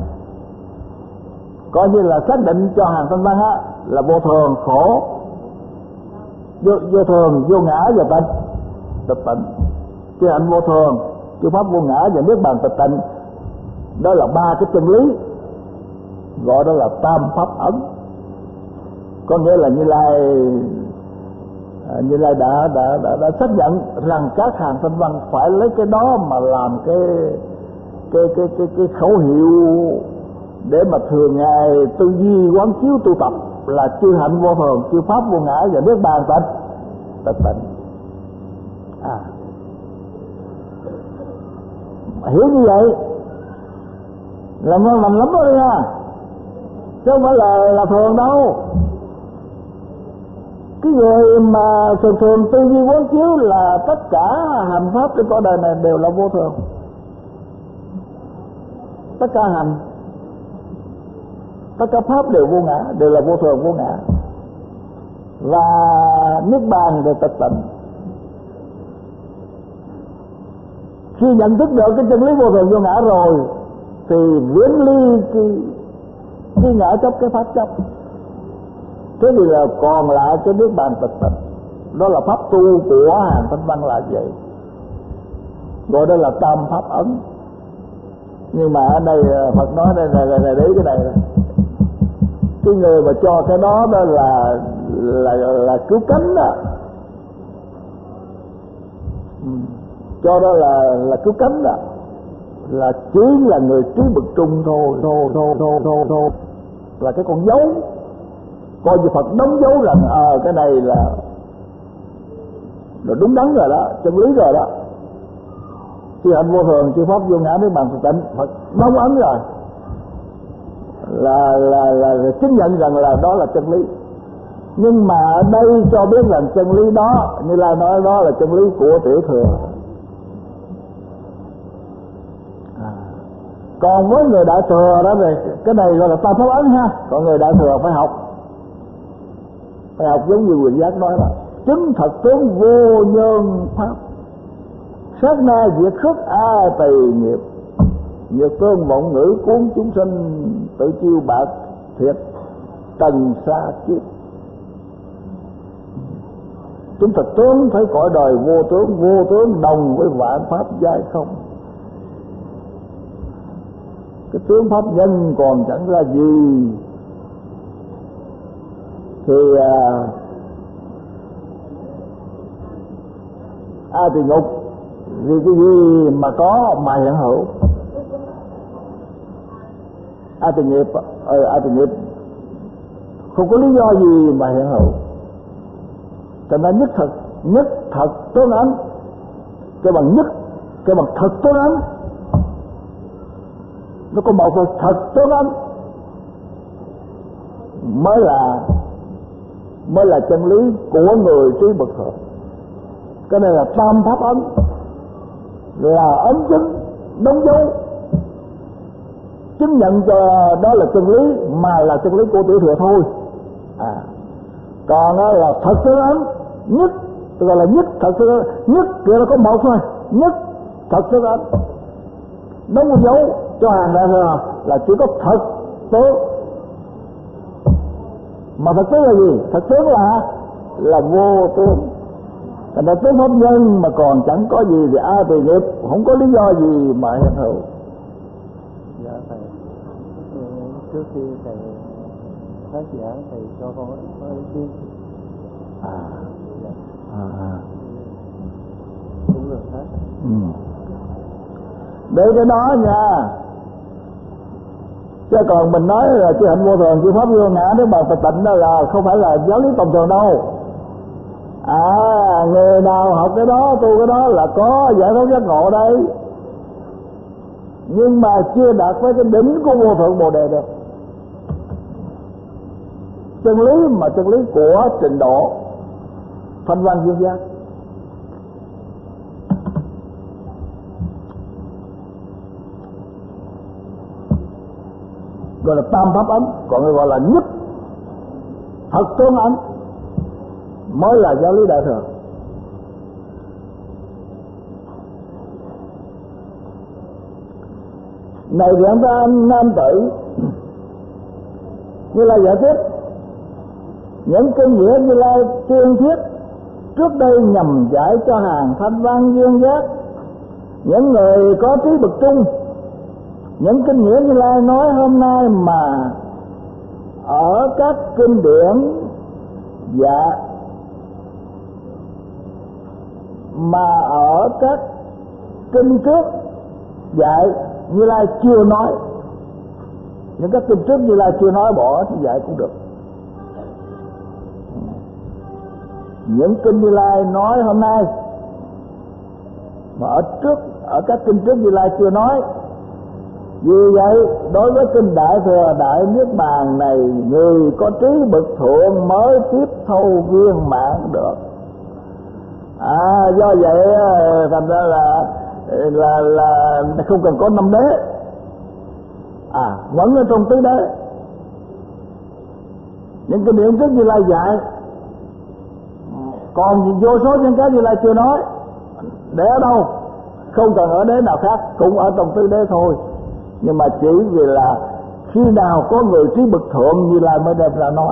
coi như là xác định cho hàng thanh văn á là vô thường, khổ, vô, vô thường, vô ngã và tịnh, tịch tịnh. Chư hạnh vô thường, chư pháp vô ngã và niết bàn tịch tịnh, đó là ba cái chân lý, gọi đó là tam pháp ấn. Có nghĩa là Như Lai Như Lai đã, đã đã đã xác nhận rằng các hàng thanh văn phải lấy cái đó mà làm cái cái cái cái, cái khẩu hiệu để mà thường ngày tư duy quán chiếu tu tập, là chư hạnh vô thường, chư pháp vô ngã và niết bàn tịch tịch tịnh. À, hiểu như vậy là ngon lành lắm đó nha, chứ không phải là là thường đâu. Cái người mà thường thường tư duy quán chiếu là tất cả hành pháp trên cõi đời này đều là vô thường, tất cả hành, tất cả pháp đều vô ngã, đều là vô thường vô ngã, và niết bàn đều tịch tịnh. Khi nhận thức được cái chân lý vô thường vô ngã rồi thì viễn ly cái, cái ngã chấp, cái pháp chấp. Thế thì là còn lại cái niết bàn tịch tịnh, đó là pháp tu của hàng thanh văn là vậy, gọi đó là tam pháp ấn. Nhưng mà ở đây Phật nói đây này là để cái này, cái người mà cho cái đó đó là là là cứu cánh đó, cho đó là là cứu cánh đó, là chỉ là người trí bậc trung thôi thôi thôi thôi thôi thôi là cái con dấu, coi như Phật đóng dấu rằng ờ à, cái này là là đúng đắn rồi đó, chân lý rồi đó. Khi hạnh vô thường, chư pháp vô ngã nước bàn thực tịnh, Phật đóng ấn rồi, là, là là là chứng nhận rằng là đó là chân lý. Nhưng mà ở đây cho biết rằng chân lý đó, như là nói đó là chân lý của tiểu thừa. À. Còn với người đại thừa đó thì cái này gọi là tam pháp ấn ha. Còn người đại thừa phải học, phải học giống như Quyền Giác nói là chứng thật tướng vô nhân pháp, sát na diệt khất a tỳ nghiệp, nhược tương vọng ngữ cuốn chúng sinh, tự chiêu bạc thiệt trần xa kiếp. Chứng thật tướng thấy cõi đời vô tướng, vô tướng đồng với vạn pháp giai không. Cái tướng pháp nhân còn chẳng ra gì thì à, a tỳ ngục vì cái gì mà có mà hiện hữu. A tỳ nghiệp, ờ, a tỳ nghiệp không có lý do gì mà hiện hữu. Cho nên nhất thật, nhất thật tướng ấn, cái bằng nhất, cái bằng thật tướng ấn, nó có một phần thật tướng ấn mới là mới là chân lý của người trí bậc thượng. Cái này là tam pháp ấn, là ấn chứng đóng dấu chứng nhận cho đó là chân lý, mà là chân lý của tiểu thừa thôi. À, còn đó là thật tướng ấn nhất, gọi là nhất thật tướng ấn nhất, kia nó có một thôi, nhất thật tướng ấn đóng dấu cho hàng đại thừa là chỉ có thật tướng. Mà thật tướng là gì? Thật tướng là là vô tướng. Thành ra tướng pháp nhân mà còn chẳng có gì thì a tỳ nghiệp không có lý do gì mà hiện hữu. Dạ thầy, trước khi thầy phát giảng thầy cho con có ý kiến. À, dạ. à, à. Đúng rồi hết. Ừ. Để cái đó nha. Chứ còn mình nói là chư hạnh vô thường, chư pháp vô ngã, nếu bằng thực tịnh đó là không phải là giáo lý tầm thường đâu. À, người nào học cái đó, tu cái đó là có giải thoát giác ngộ đây, nhưng mà chưa đạt với cái đỉnh của vô thượng bồ đề được. Chân lý mà chân lý của trình độ thanh văn duyên giác. Gọi là tam pháp ấn, còn gọi là nhất thật tướng ấn mới là giáo lý đại thừa. Này giảng ta anh nam tử, Như Lai giải thích những kinh nghĩa Như Lai tuyên thuyết trước đây nhằm giải cho hàng thanh văn duyên giác, những người có trí bậc trung. Những kinh nghĩa Như Lai nói hôm nay mà ở các kinh điển dạ mà ở các kinh trước dạy Như Lai chưa nói, những các kinh trước Như Lai chưa nói bỏ thì dạy cũng được. Những kinh Như Lai nói hôm nay mà ở trước ở các kinh trước Như Lai chưa nói. Vì vậy đối với kinh Đại Thừa Đại Niết Bàn này, người có trí bậc thượng mới tiếp thâu viên mãn được. À, do vậy thành ra là là là không cần có năm đế, à vẫn ở trong tứ đế. Những cái niệm trước Như Lai dạy, còn vô số những cái Như Lai chưa nói, để ở đâu? Không cần ở đế nào khác, cũng ở trong tứ đế thôi. Nhưng mà chỉ vì là khi nào có người trí bậc thượng Như Lai mới đem ra nói,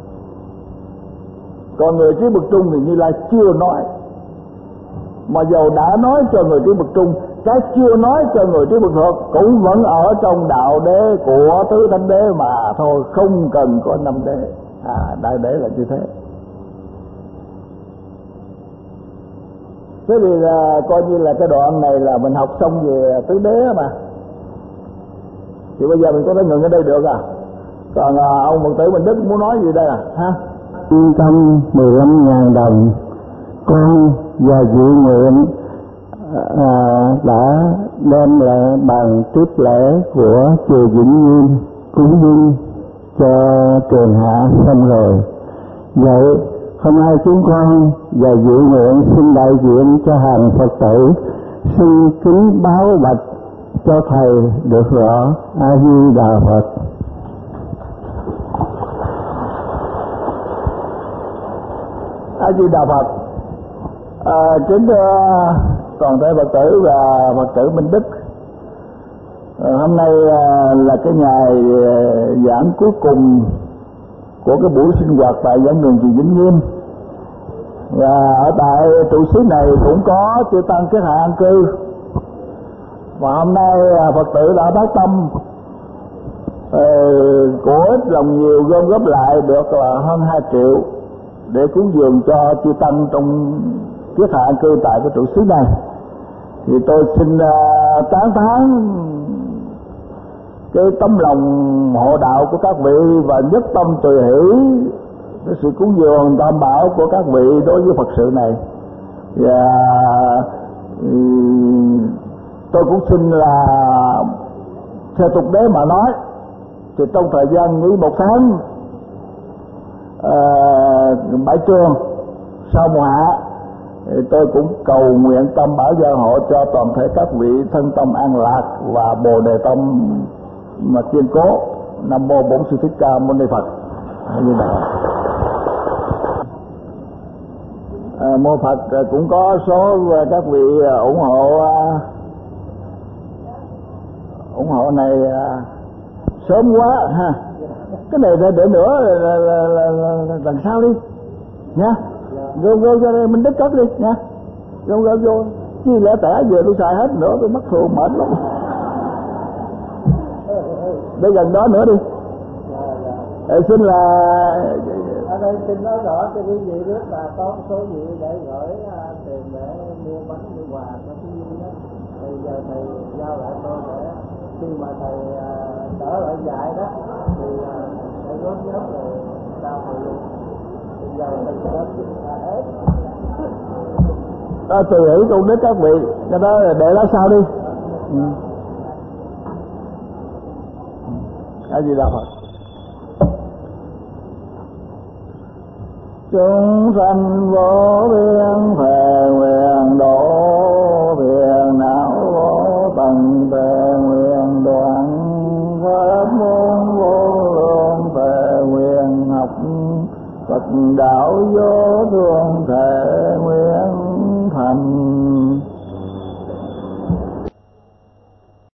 còn người trí bậc trung thì Như Lai chưa nói. Mà dầu đã nói cho người trí bậc trung, cái chưa nói cho người trí bậc thượng cũng vẫn ở trong đạo đế của tứ thánh đế mà thôi, không cần có năm đế. À, đại đế là như thế. Thế thì là coi như là cái đoạn này là mình học xong về tứ đế mà, thì bây giờ mình có thể ngừng ở đây được à? Còn à, ông Phật tử Minh Đức muốn nói gì đây à? Ha? Trung tâm mười lăm nghìn đồng con và dự nguyện à, đã đem lại bàn tiếp lễ của chùa Vĩnh Nghiêm cúng dâng cho trường hạ xong rồi. Vậy hôm nay chúng con và dự nguyện xin đại diện cho hàng Phật tử xin kính báo bạch cho thầy được rõ. A Di Đà Phật. A Di Đà Phật. À, kính thưa toàn thể Phật tử và Phật tử Minh Đức, à, hôm nay à, là cái ngày à, giảng cuối cùng của cái buổi sinh hoạt tại giảng đường chùa Vĩnh Nghiêm, và ở tại trụ xứ này cũng có chư tăng kết hạ an cư, và hôm nay à, Phật tử đã phát tâm à, của ít lòng nhiều gom góp lại được là hơn hai triệu để cúng dường cho chư tăng trong kiết hạ an cư tại cái trụ xứ này. Thì tôi xin uh, tán thán cái tấm lòng hộ đạo của các vị và nhất tâm tùy hỷ cái sự cúng dường tam bảo của các vị đối với Phật sự này. Và um, tôi cũng xin là theo tục đế mà nói, thì trong thời gian nghỉ một tháng uh, bãi trường sau mùa hạ, thì tôi cũng cầu nguyện tâm bảo gia hộ cho toàn thể các vị thân tâm an lạc và bồ đề tâm mà kiên cố. Nam mô Bổn Sư Thích Ca Mâu Ni Phật. Như vậy. À, mô Phật cũng có số các vị ủng hộ ủng hộ này sớm quá ha. Cái này để nữa là, là, là, là, là lần sau đi nha. Gom gom ra đây Minh Đức cất đi nha, gom gom vô chứ lẽ tẻ giờ tôi xài hết nữa tôi mất thường mệt lắm. Để gần đó nữa đi. Để xin là ở đây xin nói rõ cho quý vị biết là có số gì để gửi tiền để mua bánh mua quà cho quý vị đó. Bây giờ thầy giao lại tôi để khi mà thầy trở lại dạy đó thì thầy góp nhớ rồi sao thầy luôn. À, từ hữu công đức các vị, cái đó để đó sau đi. Ừ. A Di Đà Phật. Chúng sanh vô biên thề nguyện độ, phiền não vô tận thề nguyện đoạn, pháp môn vô lượng thề nguyện học, Phật đạo vô thường thề